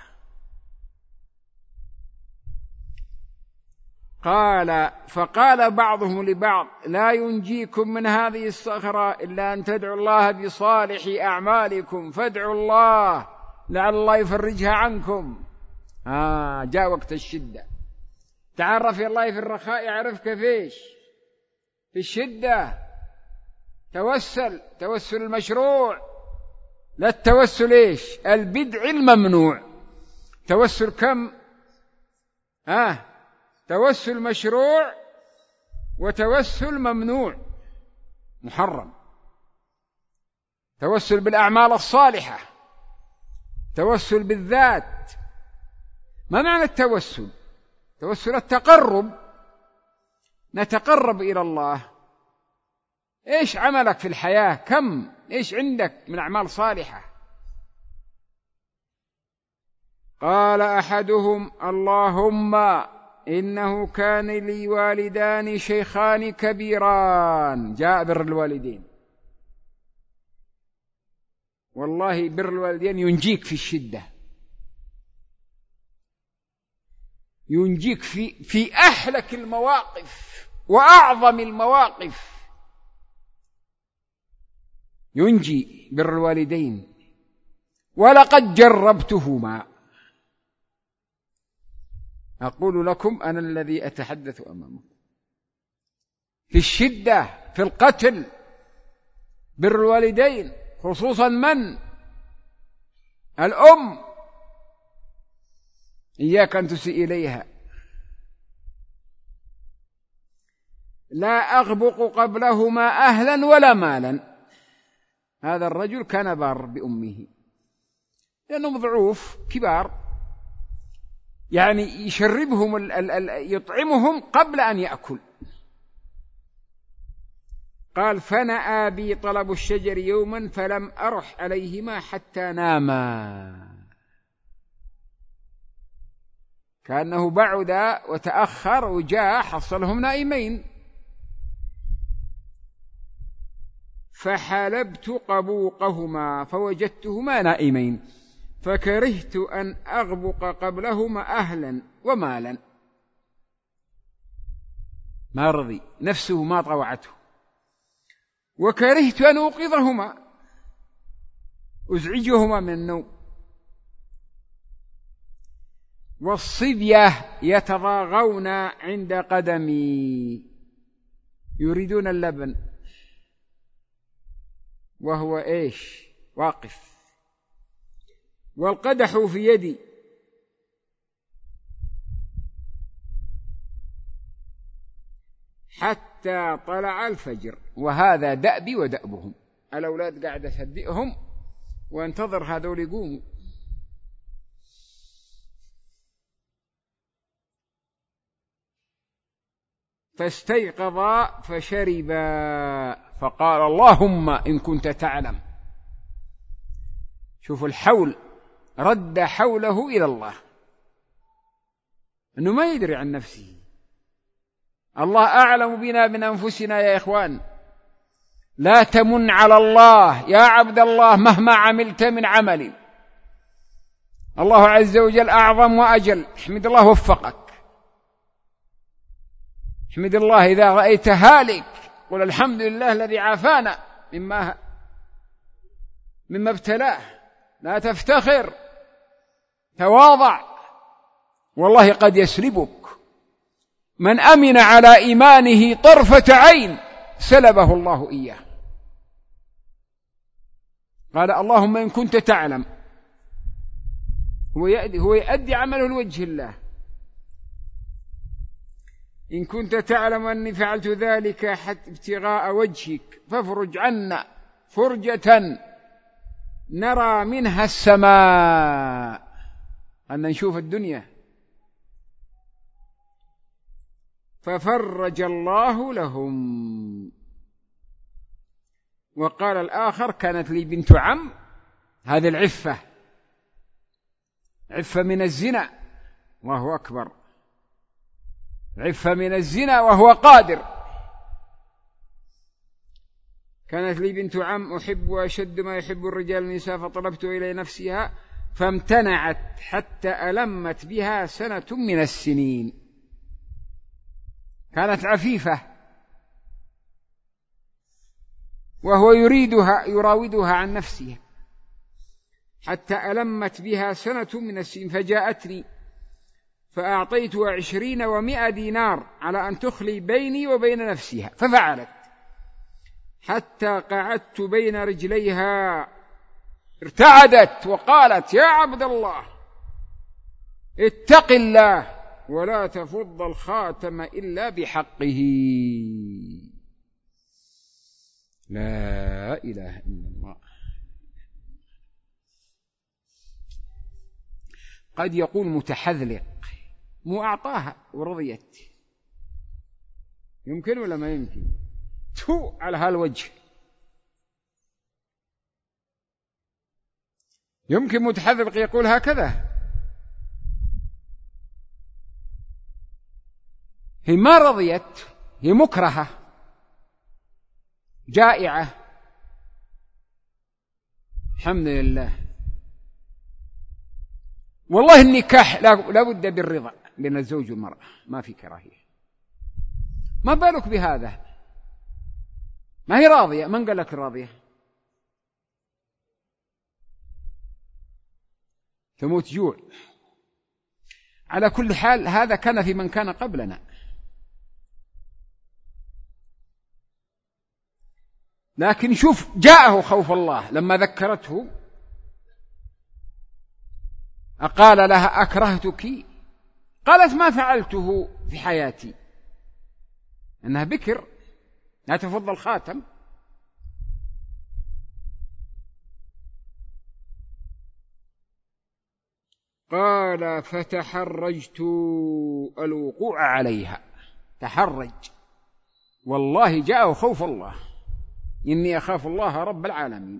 فقال بعضهم لبعض لا ينجيكم من هذه الصخرة إلا أن تدعوا الله بصالح أعمالكم، فادعوا الله لعل الله يفرجها عنكم. جاء وقت الشدة. تعرف يا الله في الرخاء يعرفك فيش في الشدة. توسل المشروع، لا التوسل البدع الممنوع. توسل كم؟ توسل مشروع وتوسل ممنوع محرم. توسل بالأعمال الصالحة، توسل بالذات. ما معنى التوسل؟ توسل التقرب، نتقرب إلى الله. إيش عملك في الحياة؟ كم إيش عندك من أعمال صالحة؟ قال أحدهم اللهم إنه كان لي والدان شيخان كبيران. جاء بر الوالدين، والله بر الوالدين ينجيك في الشدة، ينجيك في أحلك المواقف وأعظم المواقف. ينجي بر الوالدين. ولقد جربتهما، أقول لكم أنا الذي أتحدث أمامكم، في الشدة، في القتل، بر الوالدين، خصوصا من؟ الأم، إياك أن تسيء إليها. لا أغبق قبلهما أهلا ولا مالا. هذا الرجل كان بار بأمه لأنهم ضعوف كبار، يعني يشربهم يطعمهم قبل أن يأكل. قال فنأى بي طلب الشجر يوما فلم أرح عليهما حتى ناما. كأنه بعد وتأخر وجاء حصلهم نائمين. فحلبت قبوقهما فوجدتهما نائمين فكرهت أن أغبق قبلهما أهلا ومالا. ما رضي، نفسه ما طوعته. وكرهت أن أوقظهما، أزعجهما من النوم. والصبية يتضاغون عند قدمي يريدون اللبن وهو إيش؟ واقف. والقدح في يدي حتى طلع الفجر. وهذا دأبي ودأبهم. الأولاد قاعدة تهدئهم وانتظر هذول يقوموا. فاستيقظا فشربا فقال اللهم إن كنت تعلم. شوف الحول، رد حوله إلى الله، أنه ما يدري عن نفسه. الله أعلم بنا من أنفسنا يا إخوان. لا تمن على الله يا عبد الله مهما عملت من عمل، الله عز وجل أعظم وأجل. احمد الله وفقك، احمد الله إذا رأيت هالك قل الحمد لله الذي عافانا مما ابتلاه. لا تفتخر، تواضع، والله قد يسلبك. من أمن على إيمانه طرفة عين سلبه الله إياه. قال اللهم إن كنت تعلم، هو يؤدي عمله لوجه الله. إن كنت تعلم أني فعلت ذلك حتى ابتغاء وجهك فافرج عنا فرجة نرى منها السماء، أن نشوف الدنيا. ففرج الله لهم. وقال الآخر كانت لي بنت عم، هذه العفة، عفة من الزنا وهو أكبر، عفة من الزنا وهو قادر. كانت لي بنت عم أحب أشد ما يحب الرجال النساء فطلبت إلى نفسها فامتنعت حتى ألمت بها سنة من السنين. كانت عفيفة وهو يراودها عن نفسها حتى ألمت بها سنة من السنين. فجاءتني فأعطيتها 20 و100 دينار على أن تخلي بيني وبين نفسها، ففعلت حتى قعدت بين رجليها. ارتعدت وقالت يا عبد الله اتق الله ولا تفض الخاتم إلا بحقه. لا إله إلا الله. قد يقول متحذلق مو أعطاها ورضيت، يمكن ولا ما يمكن؟ تو على هالوجه. يمكن متحذلق يقول هكذا؟ هي ما رضيت، هي مكرهة جائعة. الحمد لله. والله النكاح لا بد بالرضا بين الزوج والمرأة، ما في كراهية. ما بالك بهذا؟ ما هي راضية، من قال لك راضية؟ تموت جوع. على كل حال هذا كان في من كان قبلنا. لكن شوف جاءه خوف الله لما ذكرته أقال لها أكرهتك؟ قالت ما فعلته في حياتي، أنها بكر لا تفض الخاتم. قال فتحرجت الوقوع عليها. تحرج، والله جاءه خوف الله، إني أخاف الله رب العالمين.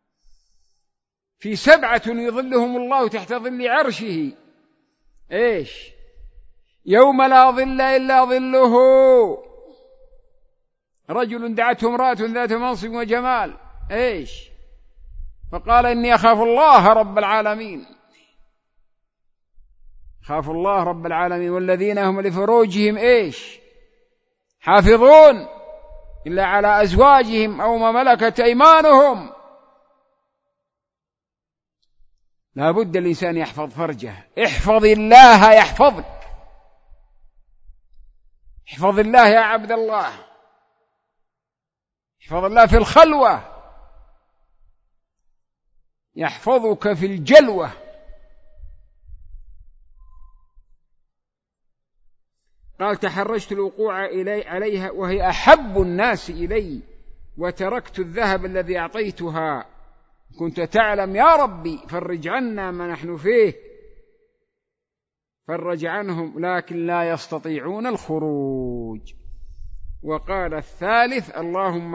في 7 يظلهم الله تحت ظل عرشه، إيش؟ يوم لا ظل إلا ظله. رجل دعته امرأة ذات منصب وجمال، إيش؟ فقال إني أخاف الله رب العالمين. خاف الله رب العالمين. والذين هم لفروجهم إيش؟ حافظون إلا على أزواجهم أو ما ملكت أيمانهم. لا بد الإنسان يحفظ فرجه. احفظ الله يحفظك. احفظ الله يا عبد الله، احفظ الله في الخلوة يحفظك في الجلوة. قال تحرجت الوقوع عليها وهي أحب الناس إلي، وتركت الذهب الذي أعطيتها. كنت تعلم يا ربي فرج عنا ما نحن فيه. فرج عنهم لكن لا يستطيعون الخروج. وقال الثالث اللهم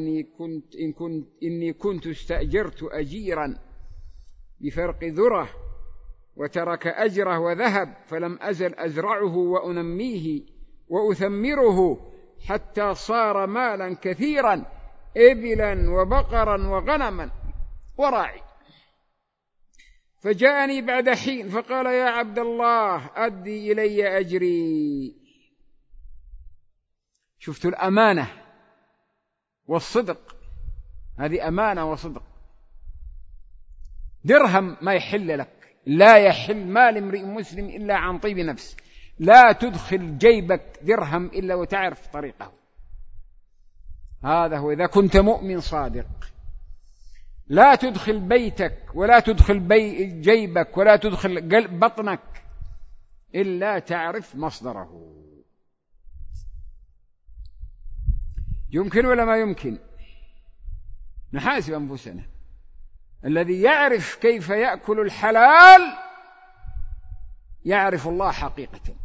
إني كنت استأجرت أجيرا بفرق ذرة وترك أجره وذهب، فلم أزل أزرعه وأنميه وأثمره حتى صار مالا كثيرا، إبلا وبقرا وغنما وراعي. فجاءني بعد حين فقال يا عبد الله أدي إلي أجري. شفت الأمانة والصدق، هذه أمانة وصدق. درهم ما يحل لك، لا يحل مال امرئ مسلم إلا عن طيب نفس. لا تدخل جيبك درهم إلا وتعرف طريقه. هذا هو إذا كنت مؤمن صادق. لا تدخل بيتك ولا تدخل جيبك ولا تدخل بطنك إلا تعرف مصدره. يمكن ولا ما يمكن؟ نحاسب أنفسنا. الذي يعرف كيف يأكل الحلال يعرف الله حقيقة،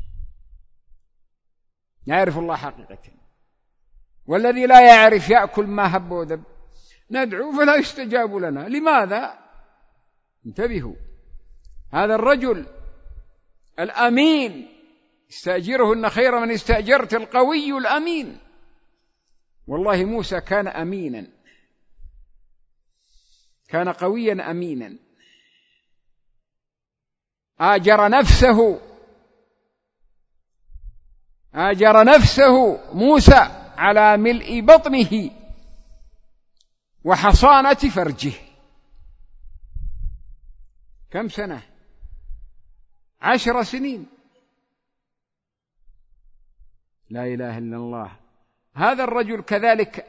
يعرف الله حقيقة. والذي لا يعرف يأكل ما هب ودب. ندعو فلا يستجاب لنا. لماذا؟ انتبهوا. هذا الرجل الأمين استأجرهن خير من استأجرت، القوي الأمين. والله موسى كان أمينا، كان قويا أمينا. آجر نفسه موسى على ملء بطنه وحصانة فرجه. كم سنة؟ 10 سنين. لا إله إلا الله. هذا الرجل كذلك.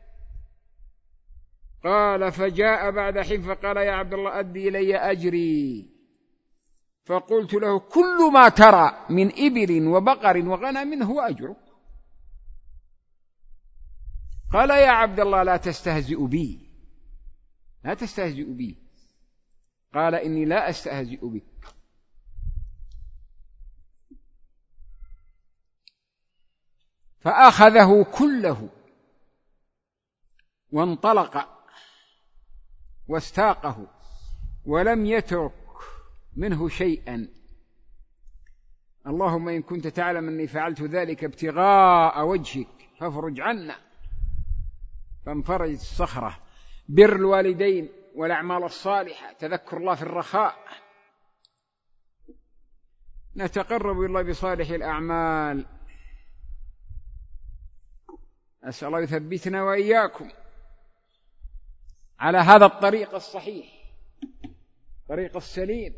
قال فجاء بعد حين فقال يا عبد الله أدي إلي أجري. فقلت له كل ما ترى من إبل وبقر وغنم هو أجرك. قال يا عبد الله لا تستهزئ بي، لا تستهزئ بي. قال إني لا أستهزئ بك. فأخذه كله وانطلق واستاقه ولم يترك منه شيئا. اللهم إن كنت تعلم أني فعلت ذلك ابتغاء وجهك فافرج عنا. فانفرجت الصخرة. بر الوالدين والأعمال الصالحة، تذكر الله في الرخاء. نتقرب إلى الله بصالح الأعمال. أسأل الله يثبتنا وإياكم على هذا الطريق الصحيح، طريق السليم،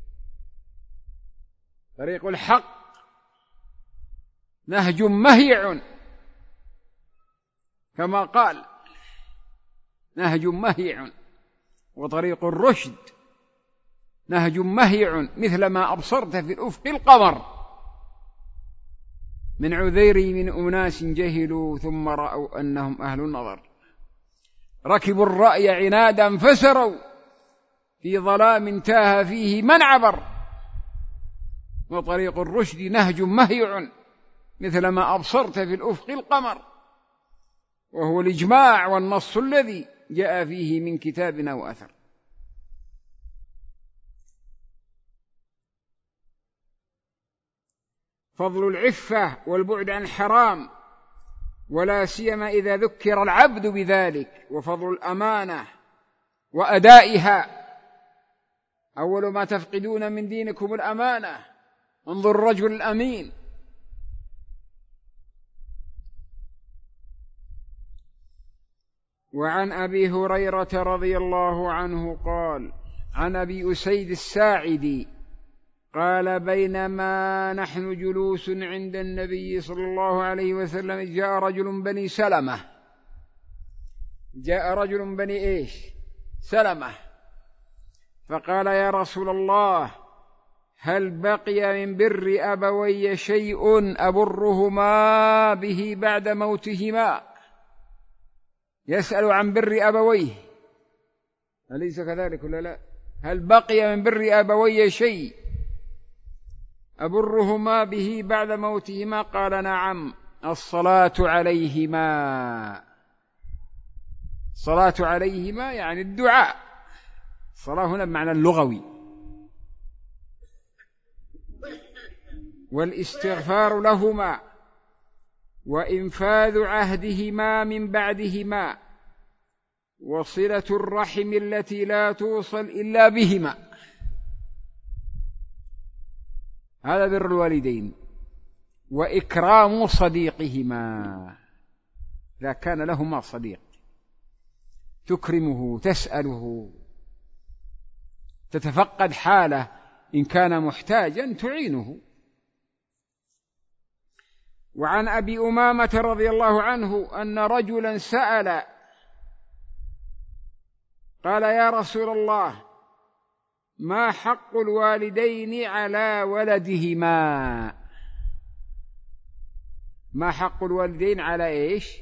طريق الحق، نهج مهيع كما قال. نهج مهيع، وطريق الرشد نهج مهيع، مثل ما أبصرت في الأفق القمر من عذيري من أناس جهلوا ثم رأوا أنهم أهل النظر، ركبوا الرأي عنادا فسروا في ظلام تاه فيه من عبر، وطريق الرشد نهج مهيع مثل ما أبصرت في الأفق القمر، وهو الإجماع والنص الذي جاء فيه من كتاب أو أثر. فضل العفة والبعد عن الحرام، ولا سيما إذا ذكر العبد بذلك، وفضل الأمانة وأدائها. أول ما تفقدون من دينكم الأمانة، انظر الرجل الأمين. وعن أبي هريرة رضي الله عنه قال عن أبي أسيد الساعدي قال بينما نحن جلوس عند النبي صلى الله عليه وسلم جاء رجل بني سلمة، جاء رجل بني إيش؟ سلمة، فقال يا رسول الله هل بقي من بر أبوي شيء أبرهما به بعد موتهما؟ يسأل عن بر أبويه، أليس كذلك ولا لا؟ هل بقي من بر أبوي شيء أبرهما به بعد موتهما؟ قال نعم، الصلاة عليهما. الصلاة عليهما يعني الدعاء، الصلاة هنا بمعنى اللغوي، والاستغفار لهما، وإنفاذ عهدهما من بعدهما، وصلة الرحم التي لا توصل إلا بهما. هذا بر الوالدين. وإكرام صديقهما، إذا كان لهما صديق تكرمه، تسأله، تتفقد حاله، إن كان محتاجا تعينه. وعن أبي أمامة رضي الله عنه أن رجلا سأل قال يا رسول الله ما حق الوالدين على ولدهما؟ ما حق الوالدين على إيش؟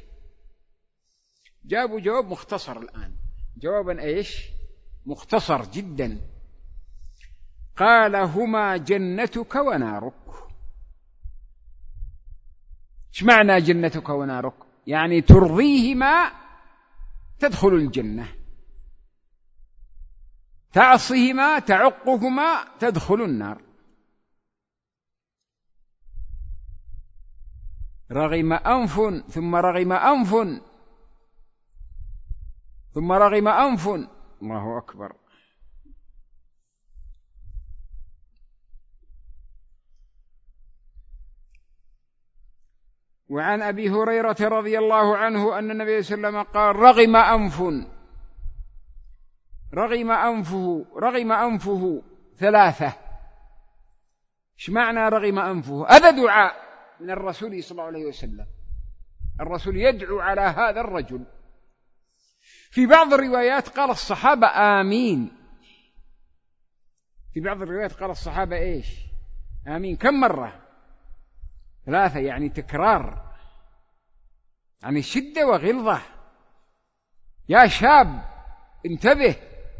جابوا جواب مختصر الآن، جوابا إيش؟ مختصر جدا. قال هما جنتك ونارك. ايش معنى جنتك ونارك؟ يعني ترضيهما تدخل الجنة، تعصيهما تعقهما تدخل النار. رغم أنف ثم رغم أنف ثم رغم أنف، الله أكبر. وعن أبي هريرة رضي الله عنه أن النبي صلى الله عليه وسلم قال رغم أنفه ثلاثة. ايش معنى رغم أنفه؟ هذا دعاء من الرسول صلى الله عليه وسلم، الرسول يدعو على هذا الرجل. في بعض الروايات قال الصحابة آمين، في بعض الروايات قال الصحابة إيش؟ آمين. كم مرة؟ ثلاثة، يعني تكرار، يعني شدة وغلظة. يا شاب انتبه،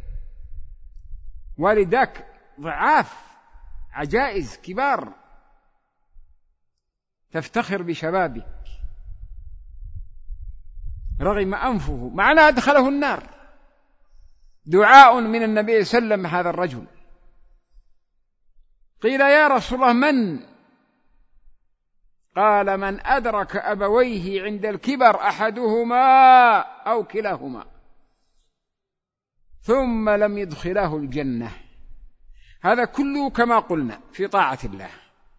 والداك ضعاف عجائز كبار، تفتخر بشبابك. رغم أنفه معناه أدخله النار. دعاء من النبي صلى الله عليه وسلم هذا الرجل. قيل يا رسول الله من؟ قال من أدرك أبويه عند الكبر أحدهما أو كلاهما ثم لم يدخله الجنة. هذا كله كما قلنا في طاعة الله.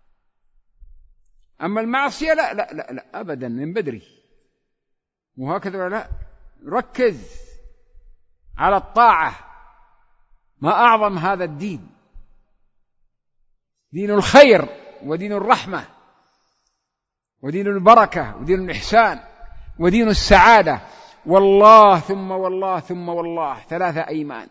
أما المعصية لا لا لا, لا أبدا من بدري. وهكذا لا، ركز على الطاعة. ما أعظم هذا الدين، دين الخير ودين الرحمة ودين البركة ودين الإحسان ودين السعادة والله ثم والله ثم والله 3 أيمان.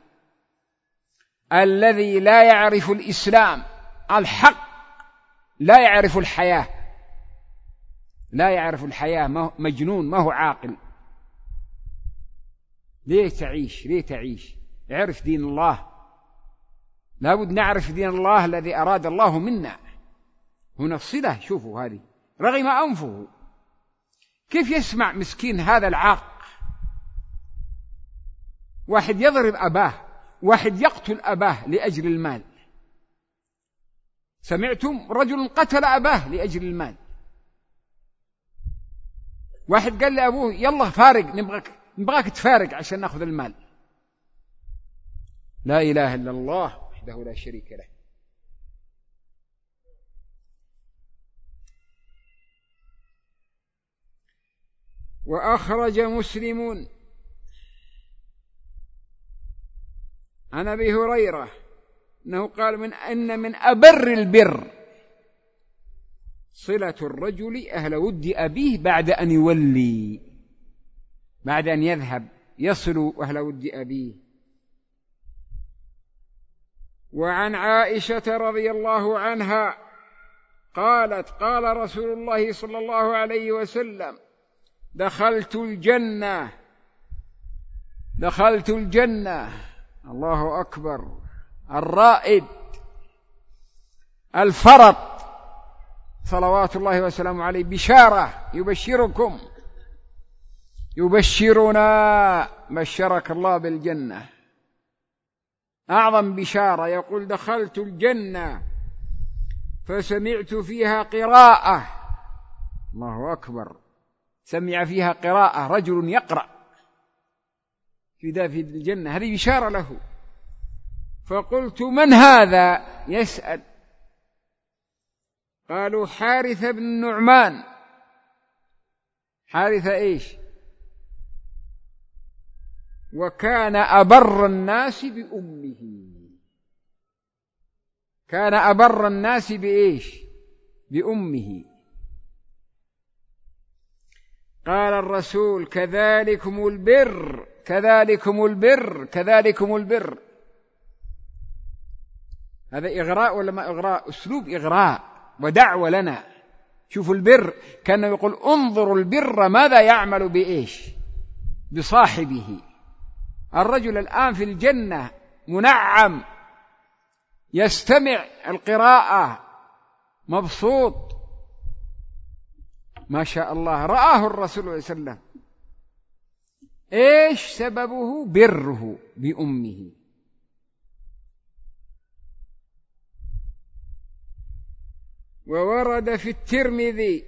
الذي لا يعرف الإسلام الحق لا يعرف الحياة، لا يعرف الحياة، مجنون، ما هو عاقل. ليه تعيش؟ ليه تعيش؟ اعرف دين الله، لابد نعرف دين الله الذي أراد الله منا. هنا الصلة، شوفوا هذه رغم أنفه، كيف يسمع مسكين هذا العاق؟ واحد يضرب أباه، واحد يقتل أباه لأجل المال. سمعتم؟ رجل قتل أباه لأجل المال. واحد قال لأبوه يلا فارق، نبغاك تفارق عشان نأخذ المال. لا إله إلا الله وحده لا شريك له. وأخرج مسلم عن أبي هريرة أنه قال إن من أبر البر صلة الرجل أهل ود أبيه بعد أن يولي، بعد أن يذهب يصل أهل ود أبيه. وعن عائشة رضي الله عنها قالت قال رسول الله صلى الله عليه وسلم دخلت الجنة الله أكبر، الرائد الفرط صلوات الله وسلامه عليه بشارة يبشرنا، بشرك الله بالجنة، أعظم بشارة. يقول دخلت الجنة فسمعت فيها قراءة، الله أكبر، سمع فيها قراءة، رجل يقرأ في الجنة، هذه بشارة له. فقلت من هذا؟ يسأل. قالوا حارثة بن النعمان. حارثة إيش؟ وكان أبر الناس بأمه. كان أبر الناس بإيش؟ بأمه. قال الرسول كذلكم البر كذلكم البر كذلكم البر. هذا إغراء ولا ما إغراء؟ أسلوب إغراء ودعوة لنا. شوفوا البر كأنه يقول انظروا البر ماذا يعمل بإيش؟ بصاحبه. الرجل الآن في الجنة منعم، يستمع القراءة مبسوط، ما شاء الله، رآه الرسول صلى الله عليه وسلم. إيش سببه؟ بره بأمه. وورد في الترمذي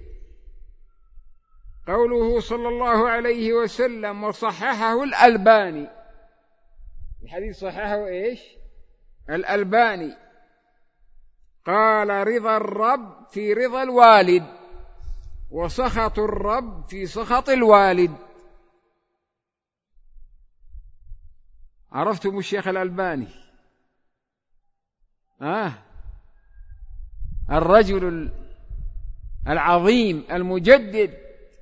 قوله صلى الله عليه وسلم وصححه الألباني، الحديث صححه إيش؟ الألباني. قال رضا الرب في رضا الوالد وسخط الرب في سخط الوالد. عرفتم الشيخ الألباني؟ الرجل العظيم المجدد،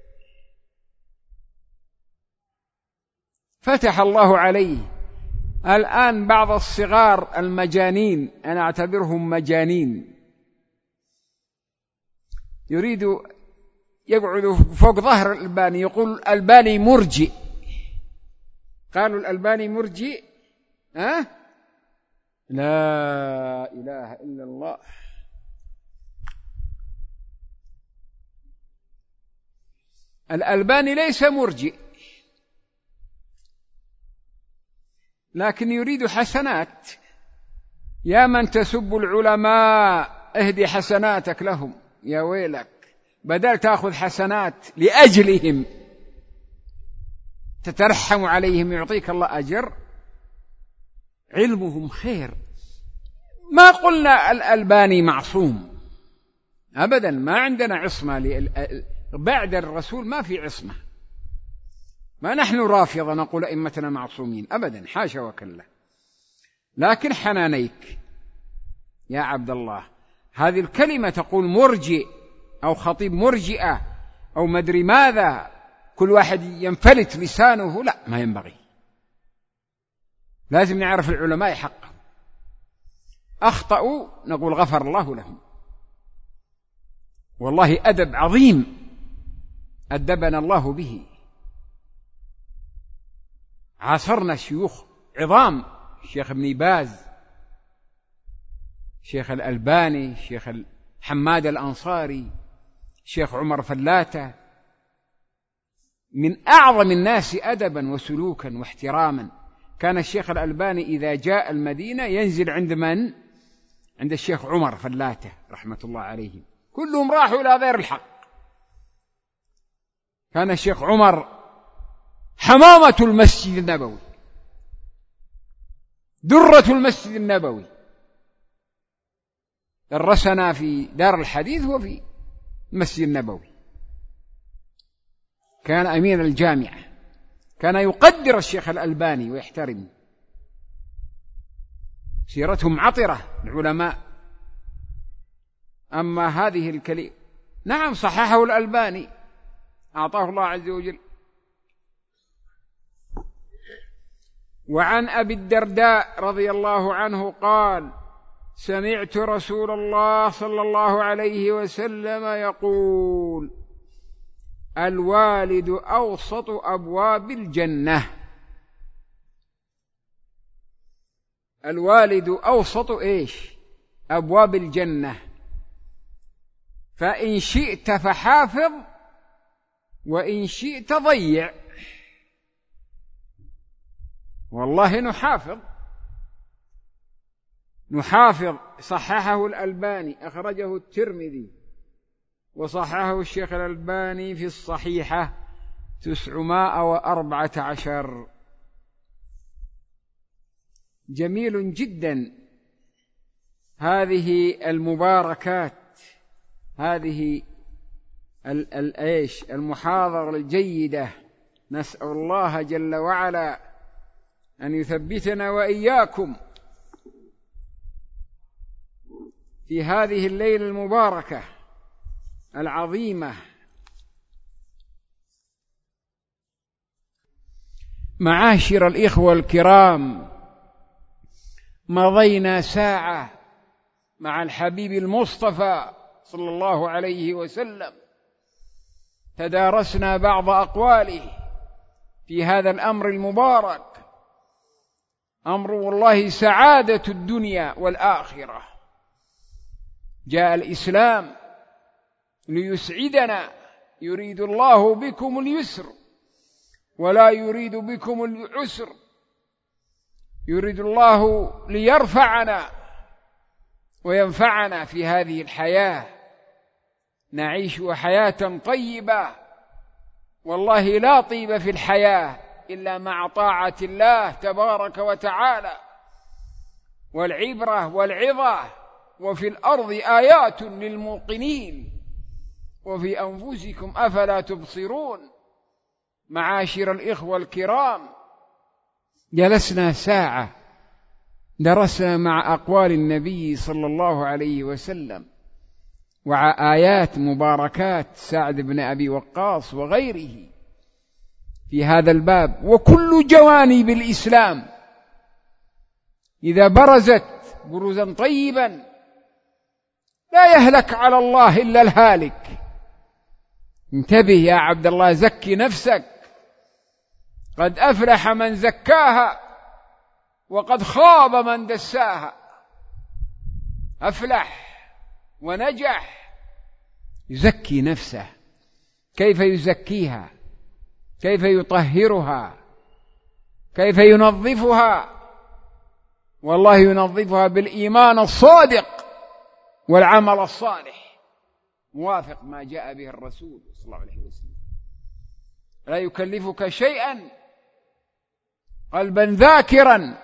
فتح الله عليه. الآن بعض الصغار المجانين، أنا أعتبرهم مجانين، يريد يقعد فوق ظهر الألباني، يقول الألباني مرجئ. قالوا الألباني مرجئ. لا إله إلا الله. الألباني ليس مرجئ، لكن يريد حسنات. يا من تسب العلماء اهدي حسناتك لهم، يا ويلك، بدل تأخذ حسنات لأجلهم تترحم عليهم يعطيك الله أجر. علمهم خير. ما قلنا الألباني معصوم أبدا، ما عندنا عصمة بعد الرسول، ما في عصمة. ما نحن رافضة نقول أئمتنا معصومين أبدا، حاشا وكلا. لكن حنانيك يا عبد الله، هذه الكلمة تقول مرجئ أو خطيب مرجئة أو مدري ماذا، كل واحد ينفلت لسانه، لا، ما ينبغي. لازم نعرف العلماء حقا، أخطأوا نقول غفر الله لهم. والله أدب عظيم أدبنا الله به. عاصرنا شيوخ عظام، الشيخ ابن باز، الشيخ الألباني، الشيخ حماد الأنصاري، الشيخ عمر فلاتة، من أعظم الناس أدبا وسلوكا واحتراما. كان الشيخ الألباني إذا جاء المدينة ينزل عند من؟ عند الشيخ عمر فلاتة رحمة الله عليه، كلهم راحوا إلى غير الحق. كان الشيخ عمر حمامة المسجد النبوي، درة المسجد النبوي، درسنا في دار الحديث وفي المسجد النبوي. كان أمين الجامعة، كان يقدر الشيخ الألباني ويحترم. سيرتهم عطرة العلماء. أما هذه الكلمة، نعم صححه الألباني، أعطاه الله عز وجل. وعن أبي الدرداء رضي الله عنه قال: سمعت رسول الله صلى الله عليه وسلم يقول: الوالد أوسط أبواب الجنة. الوالد أوسط إيش؟ أبواب الجنة. فإن شئت فحافظ وإن شئت ضيع. والله نحافظ. صححه الألباني، أخرجه الترمذي وصححه الشيخ الألباني في الصحيحة 914. جميل جدا هذه المباركات، هذه المحاضرة الجيدة. نسأل الله جل وعلا أن يثبتنا وإياكم في هذه الليلة المباركة العظيمة. معاشر الإخوة الكرام، مضينا ساعة مع الحبيب المصطفى صلى الله عليه وسلم، تدارسنا بعض أقواله في هذا الأمر المبارك، أمر والله سعادة الدنيا والآخرة. جاء الإسلام ليسعدنا، يريد الله بكم اليسر ولا يريد بكم العسر، يريد الله ليرفعنا وينفعنا في هذه الحياة، نعيش حياة طيبة. والله لا طيب في الحياة إلا مع طاعة الله تبارك وتعالى، والعبرة والعظة. وفي الأرض آيات للموقنين وفي أنفسكم أفلا تبصرون. معاشر الإخوة الكرام، جلسنا ساعة درسنا مع أقوال النبي صلى الله عليه وسلم ومع آيات مباركات سعد بن أبي وقاص وغيره في هذا الباب. وكل جوانب الإسلام إذا برزت بروزا طيبا لا يهلك على الله إلا الهالك. انتبه يا عبد الله، زكي نفسك، قد أفلح من زكاها وقد خاب من دساها. أفلح ونجح، يزكي نفسه. كيف يزكيها؟ كيف يطهرها؟ كيف ينظفها؟ والله ينظفها بالإيمان الصادق والعمل الصالح موافق ما جاء به الرسول صلى الله عليه وسلم. لا يكلفك شيئا قلبا ذاكرا،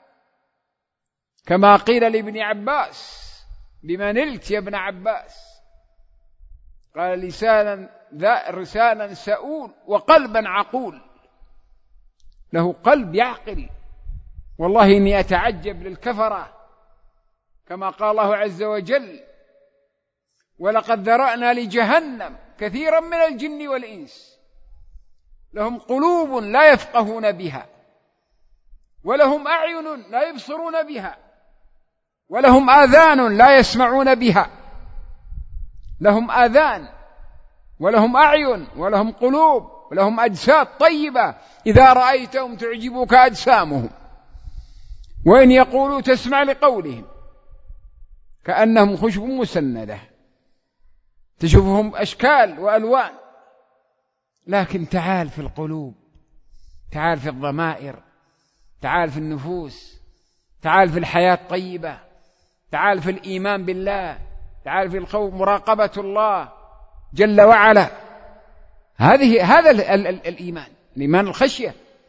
كما قيل لابن عباس: بما نلت يا ابن عباس؟ قال: لسانا سؤول وقلبا عقول. له قلب يعقل. والله إني أتعجب للكفرة، كما قال الله عز وجل: ولقد ذرأنا لجهنم كثيرا من الجن والإنس لهم قلوب لا يفقهون بها، ولهم أعين لا يبصرون بها، ولهم آذان لا يسمعون بها. لهم آذان ولهم أعين ولهم قلوب ولهم أجساد طيبة، إذا رأيتهم تعجبك أجسامهم، وإن يقولوا تسمع لقولهم كأنهم خشب مسندة، تشوفهم أشكال وألوان. لكن تعال في القلوب، تعال في الضمائر، تعال في النفوس، تعال في الحياة الطيبة، تعال في الإيمان بالله، تعال في الخوف، مراقبة الله جل وعلا. هذا الإيمان، الإيمان الخشية،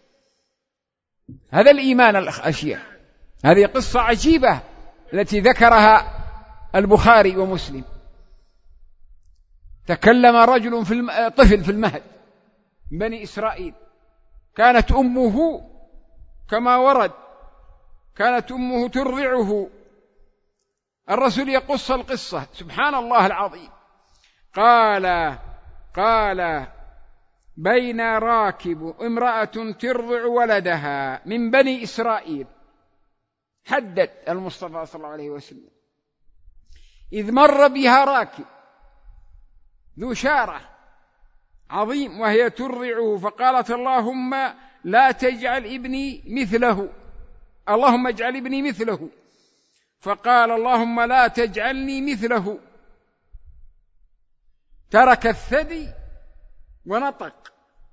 هذا الإيمان الخشية. هذه قصة عجيبة التي ذكرها البخاري ومسلم. تكلم رجل طفل في المهد من بني إسرائيل، كانت أمه كما ورد، كانت أمه ترضعه. الرسول يقص القصة، سبحان الله العظيم. قال بين راكب امرأة ترضع ولدها من بني إسرائيل، حدد المصطفى صلى الله عليه وسلم، إذ مر بها راكب ذو شارة عظيم وهي ترضعه، فقالت اللهم لا تجعل ابني مثله، اللهم اجعل ابني مثله، فقال اللهم لا تجعلني مثله. ترك الثدي ونطق،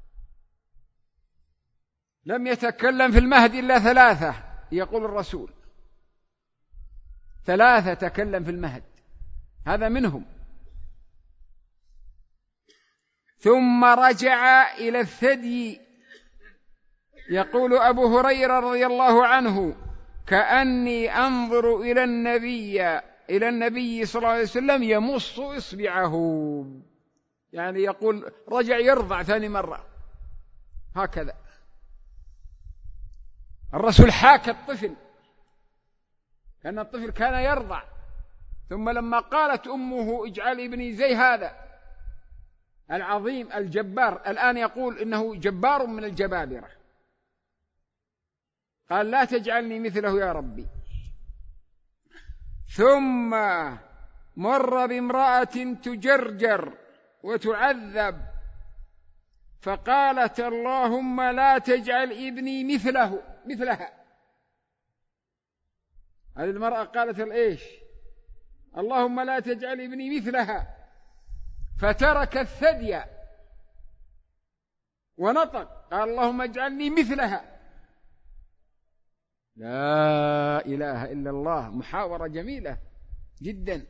لم يتكلم في المهد إلا 3، يقول الرسول 3 تكلم في المهد، هذا منهم. ثم رجع إلى الثدي. يقول أبو هريرة رضي الله عنه كأني أنظر إلى النبي صلى الله عليه وسلم يمص إصبعه، يعني يقول رجع يرضع ثاني مرة هكذا. الرسول حاك الطفل، كأن الطفل كان يرضع، ثم لما قالت أمه اجعل ابني زي هذا العظيم الجبار، الآن يقول إنه جبار من الجبابرة، قال لا تجعلني مثله يا ربي. ثم مر بامرأة تجرجر وتعذب، فقالت اللهم لا تجعل ابني مثلها. هذه المرأة قالت الإيش؟ اللهم لا تجعل ابني مثلها، فترك الثدي ونطق، قال اللهم اجعلني مثلها. لا إله إلا الله، محاورة جميلة جدا.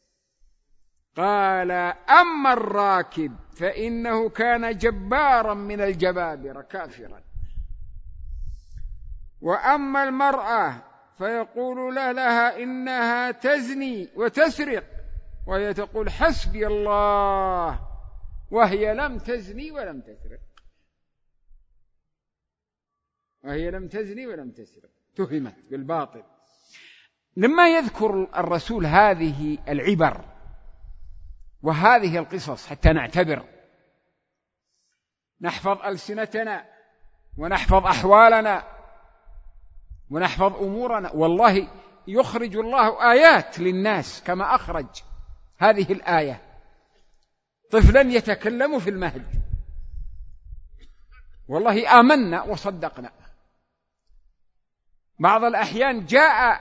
قال أما الراكب فإنه كان جبارا من الجبابرة كافرا، وأما المرأة فيقول لها إنها تزني وتسرق، وهي تقول حسبي الله، وهي لم تزني ولم تسرق، تهمت بالباطل. لما يذكر الرسول هذه العبر وهذه القصص حتى نعتبر، نحفظ ألسنتنا ونحفظ أحوالنا ونحفظ أمورنا. والله يخرج الله آيات للناس كما أخرج هذه الآية، طفلا يتكلم في المهد، والله آمنا وصدقنا. بعض الأحيان جاء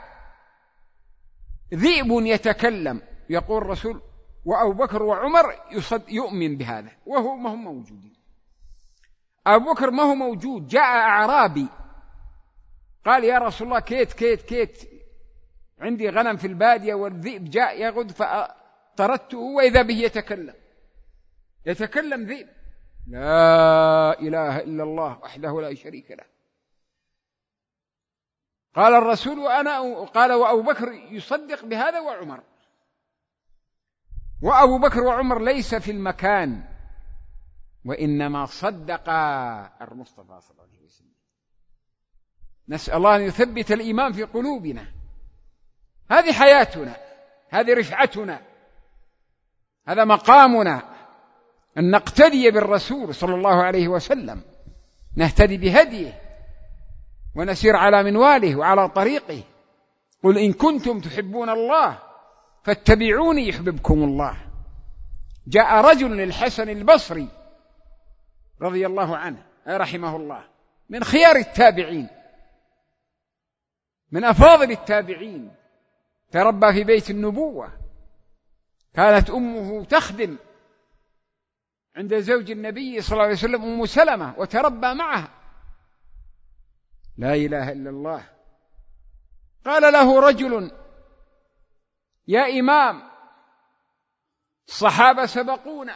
ذئب يتكلم، يقول الرسول وأبو بكر وعمر يؤمن بهذا، وهو ما هم موجودين. أبو بكر ما هو موجود، جاء أعرابي قال يا رسول الله كيت عندي غنم في البادية والذئب جاء يغد، فطردته وإذا به يتكلم ذئب. لا إله إلا الله وحده لا شريك له. قال الرسول قال وأبو بكر يصدق بهذا وعمر، وأبو بكر وعمر ليس في المكان، وإنما صدق المصطفى صلى الله عليه وسلم. نسأل الله أن يثبت الإيمان في قلوبنا. هذه حياتنا، هذه رفعتنا، هذا مقامنا، أن نقتدي بالرسول صلى الله عليه وسلم. نهتدي بهديه ونسير على منواله وعلى طريقه. قل إن كنتم تحبون الله فاتبعوني يحببكم الله. جاء رجل للحسن البصري رضي الله عنه رحمه الله، من خيار التابعين، من أفاضل التابعين، تربى في بيت النبوة، كانت أمه تخدم عند زوج النبي صلى الله عليه وسلم أم سلمة وتربى معها. لا إله إلا الله. قال له رجل: يا إمام، الصحابة سبقونا،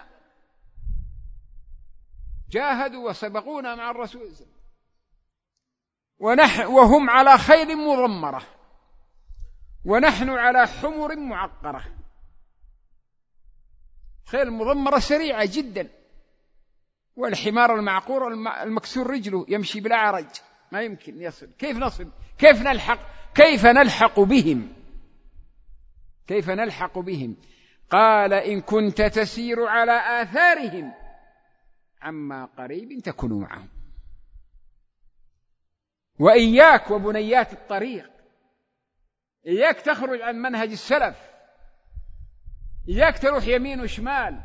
جاهدوا وسبقونا مع الرسول صلى الله عليه وسلم، وهم على خيل مضمرة ونحن على حمر معقرة. خيل مضمرة سريعة جدا، والحمار المعقور المكسور رجله يمشي بالأعرج، ما يمكن يصل. كيف نصل؟ كيف نلحق بهم؟ كيف نلحق بهم؟ قال: إن كنت تسير على آثارهم عما قريب تكون معهم. وإياك وبنيات الطريق، إياك تخرج عن منهج السلف، إياك تروح يمين وشمال،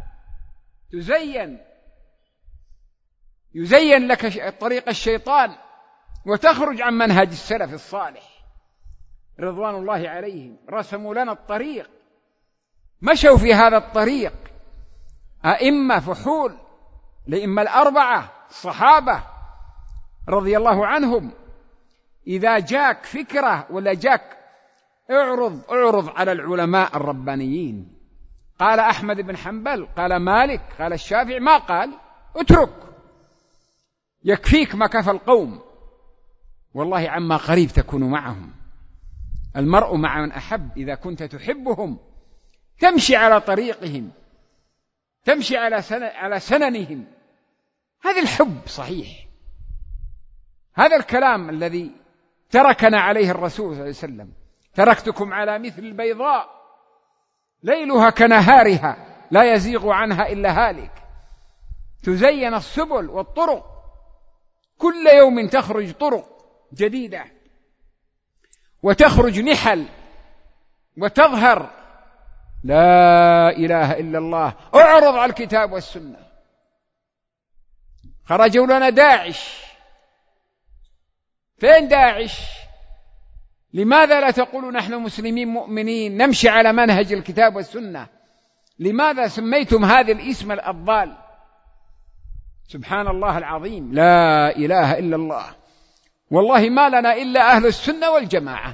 يزين لك طريق الشيطان وتخرج عن منهج السلف الصالح رضوان الله عليهم. رسموا لنا الطريق، مشوا في هذا الطريق أئمة فحول، الأئمة الأربعة الصحابة رضي الله عنهم. إذا جاك فكرة ولا جاك اعرض على العلماء الربانيين. قال أحمد بن حنبل، قال مالك، قال الشافعي، ما قال اترك، يكفيك ما كفى القوم، والله عما قريب تكون معهم. المرء مع من أحب، إذا كنت تحبهم تمشي على طريقهم، تمشي على سننهم. هذا الحب صحيح، هذا الكلام الذي تركنا عليه الرسول صلى الله عليه وسلم: تركتكم على مثل البيضاء ليلها كنهارها لا يزيغ عنها إلا هالك. تزين السبل والطرق، كل يوم تخرج طرق جديدة وتخرج نحل وتظهر لا إله إلا الله. اعرض على الكتاب والسنة. خرجوا لنا داعش، فين داعش؟ لماذا لا تقولوا نحن مسلمين مؤمنين نمشي على منهج الكتاب والسنة؟ لماذا سميتم هذا الاسم الأضال؟ سبحان الله العظيم، لا إله إلا الله. والله ما لنا إلا أهل السنة والجماعة.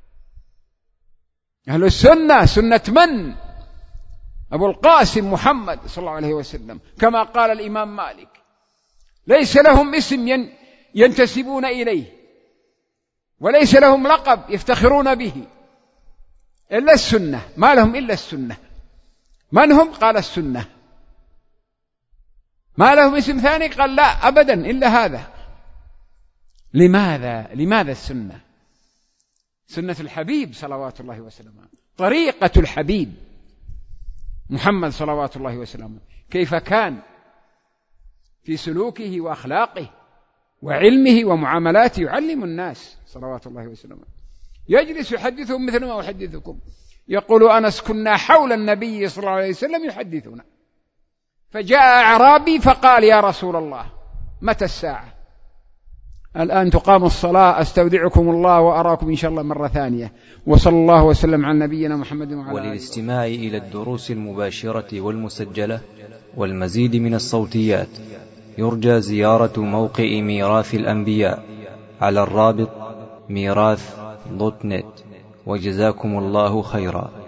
أهل السنة سنة من؟ أبو القاسم محمد صلى الله عليه وسلم، كما قال الإمام مالك: ليس لهم اسم ينتسبون إليه، وليس لهم لقب يفتخرون به إلا السنة. ما لهم إلا السنة. من هم؟ قال السنة. ما لهم اسم ثاني؟ قال لا أبدا إلا هذا. لماذا السنة؟ سنة الحبيب صلوات الله وسلامه، طريقة الحبيب محمد صلوات الله وسلامه، كيف كان في سلوكه وأخلاقه وعلمه ومعاملاته، يعلم الناس صلوات الله وسلامه. يجلس يحدثهم مثل ما أحدثكم. يقول أنس: كنا حول النبي صلى الله عليه وسلم يحدثنا، فجاء أعرابي فقال: يا رسول الله، متى الساعة؟ الآن تقام الصلاة، أستودعكم الله وأراكم إن شاء الله مرة ثانية. وصلى الله وسلم على نبينا محمد وعلى آله. وللاستماع إلى الدروس المباشرة والمسجلة والمزيد من الصوتيات يرجى زيارة موقع ميراث الأنبياء على الرابط ميراث.net. وجزاكم الله خيرا.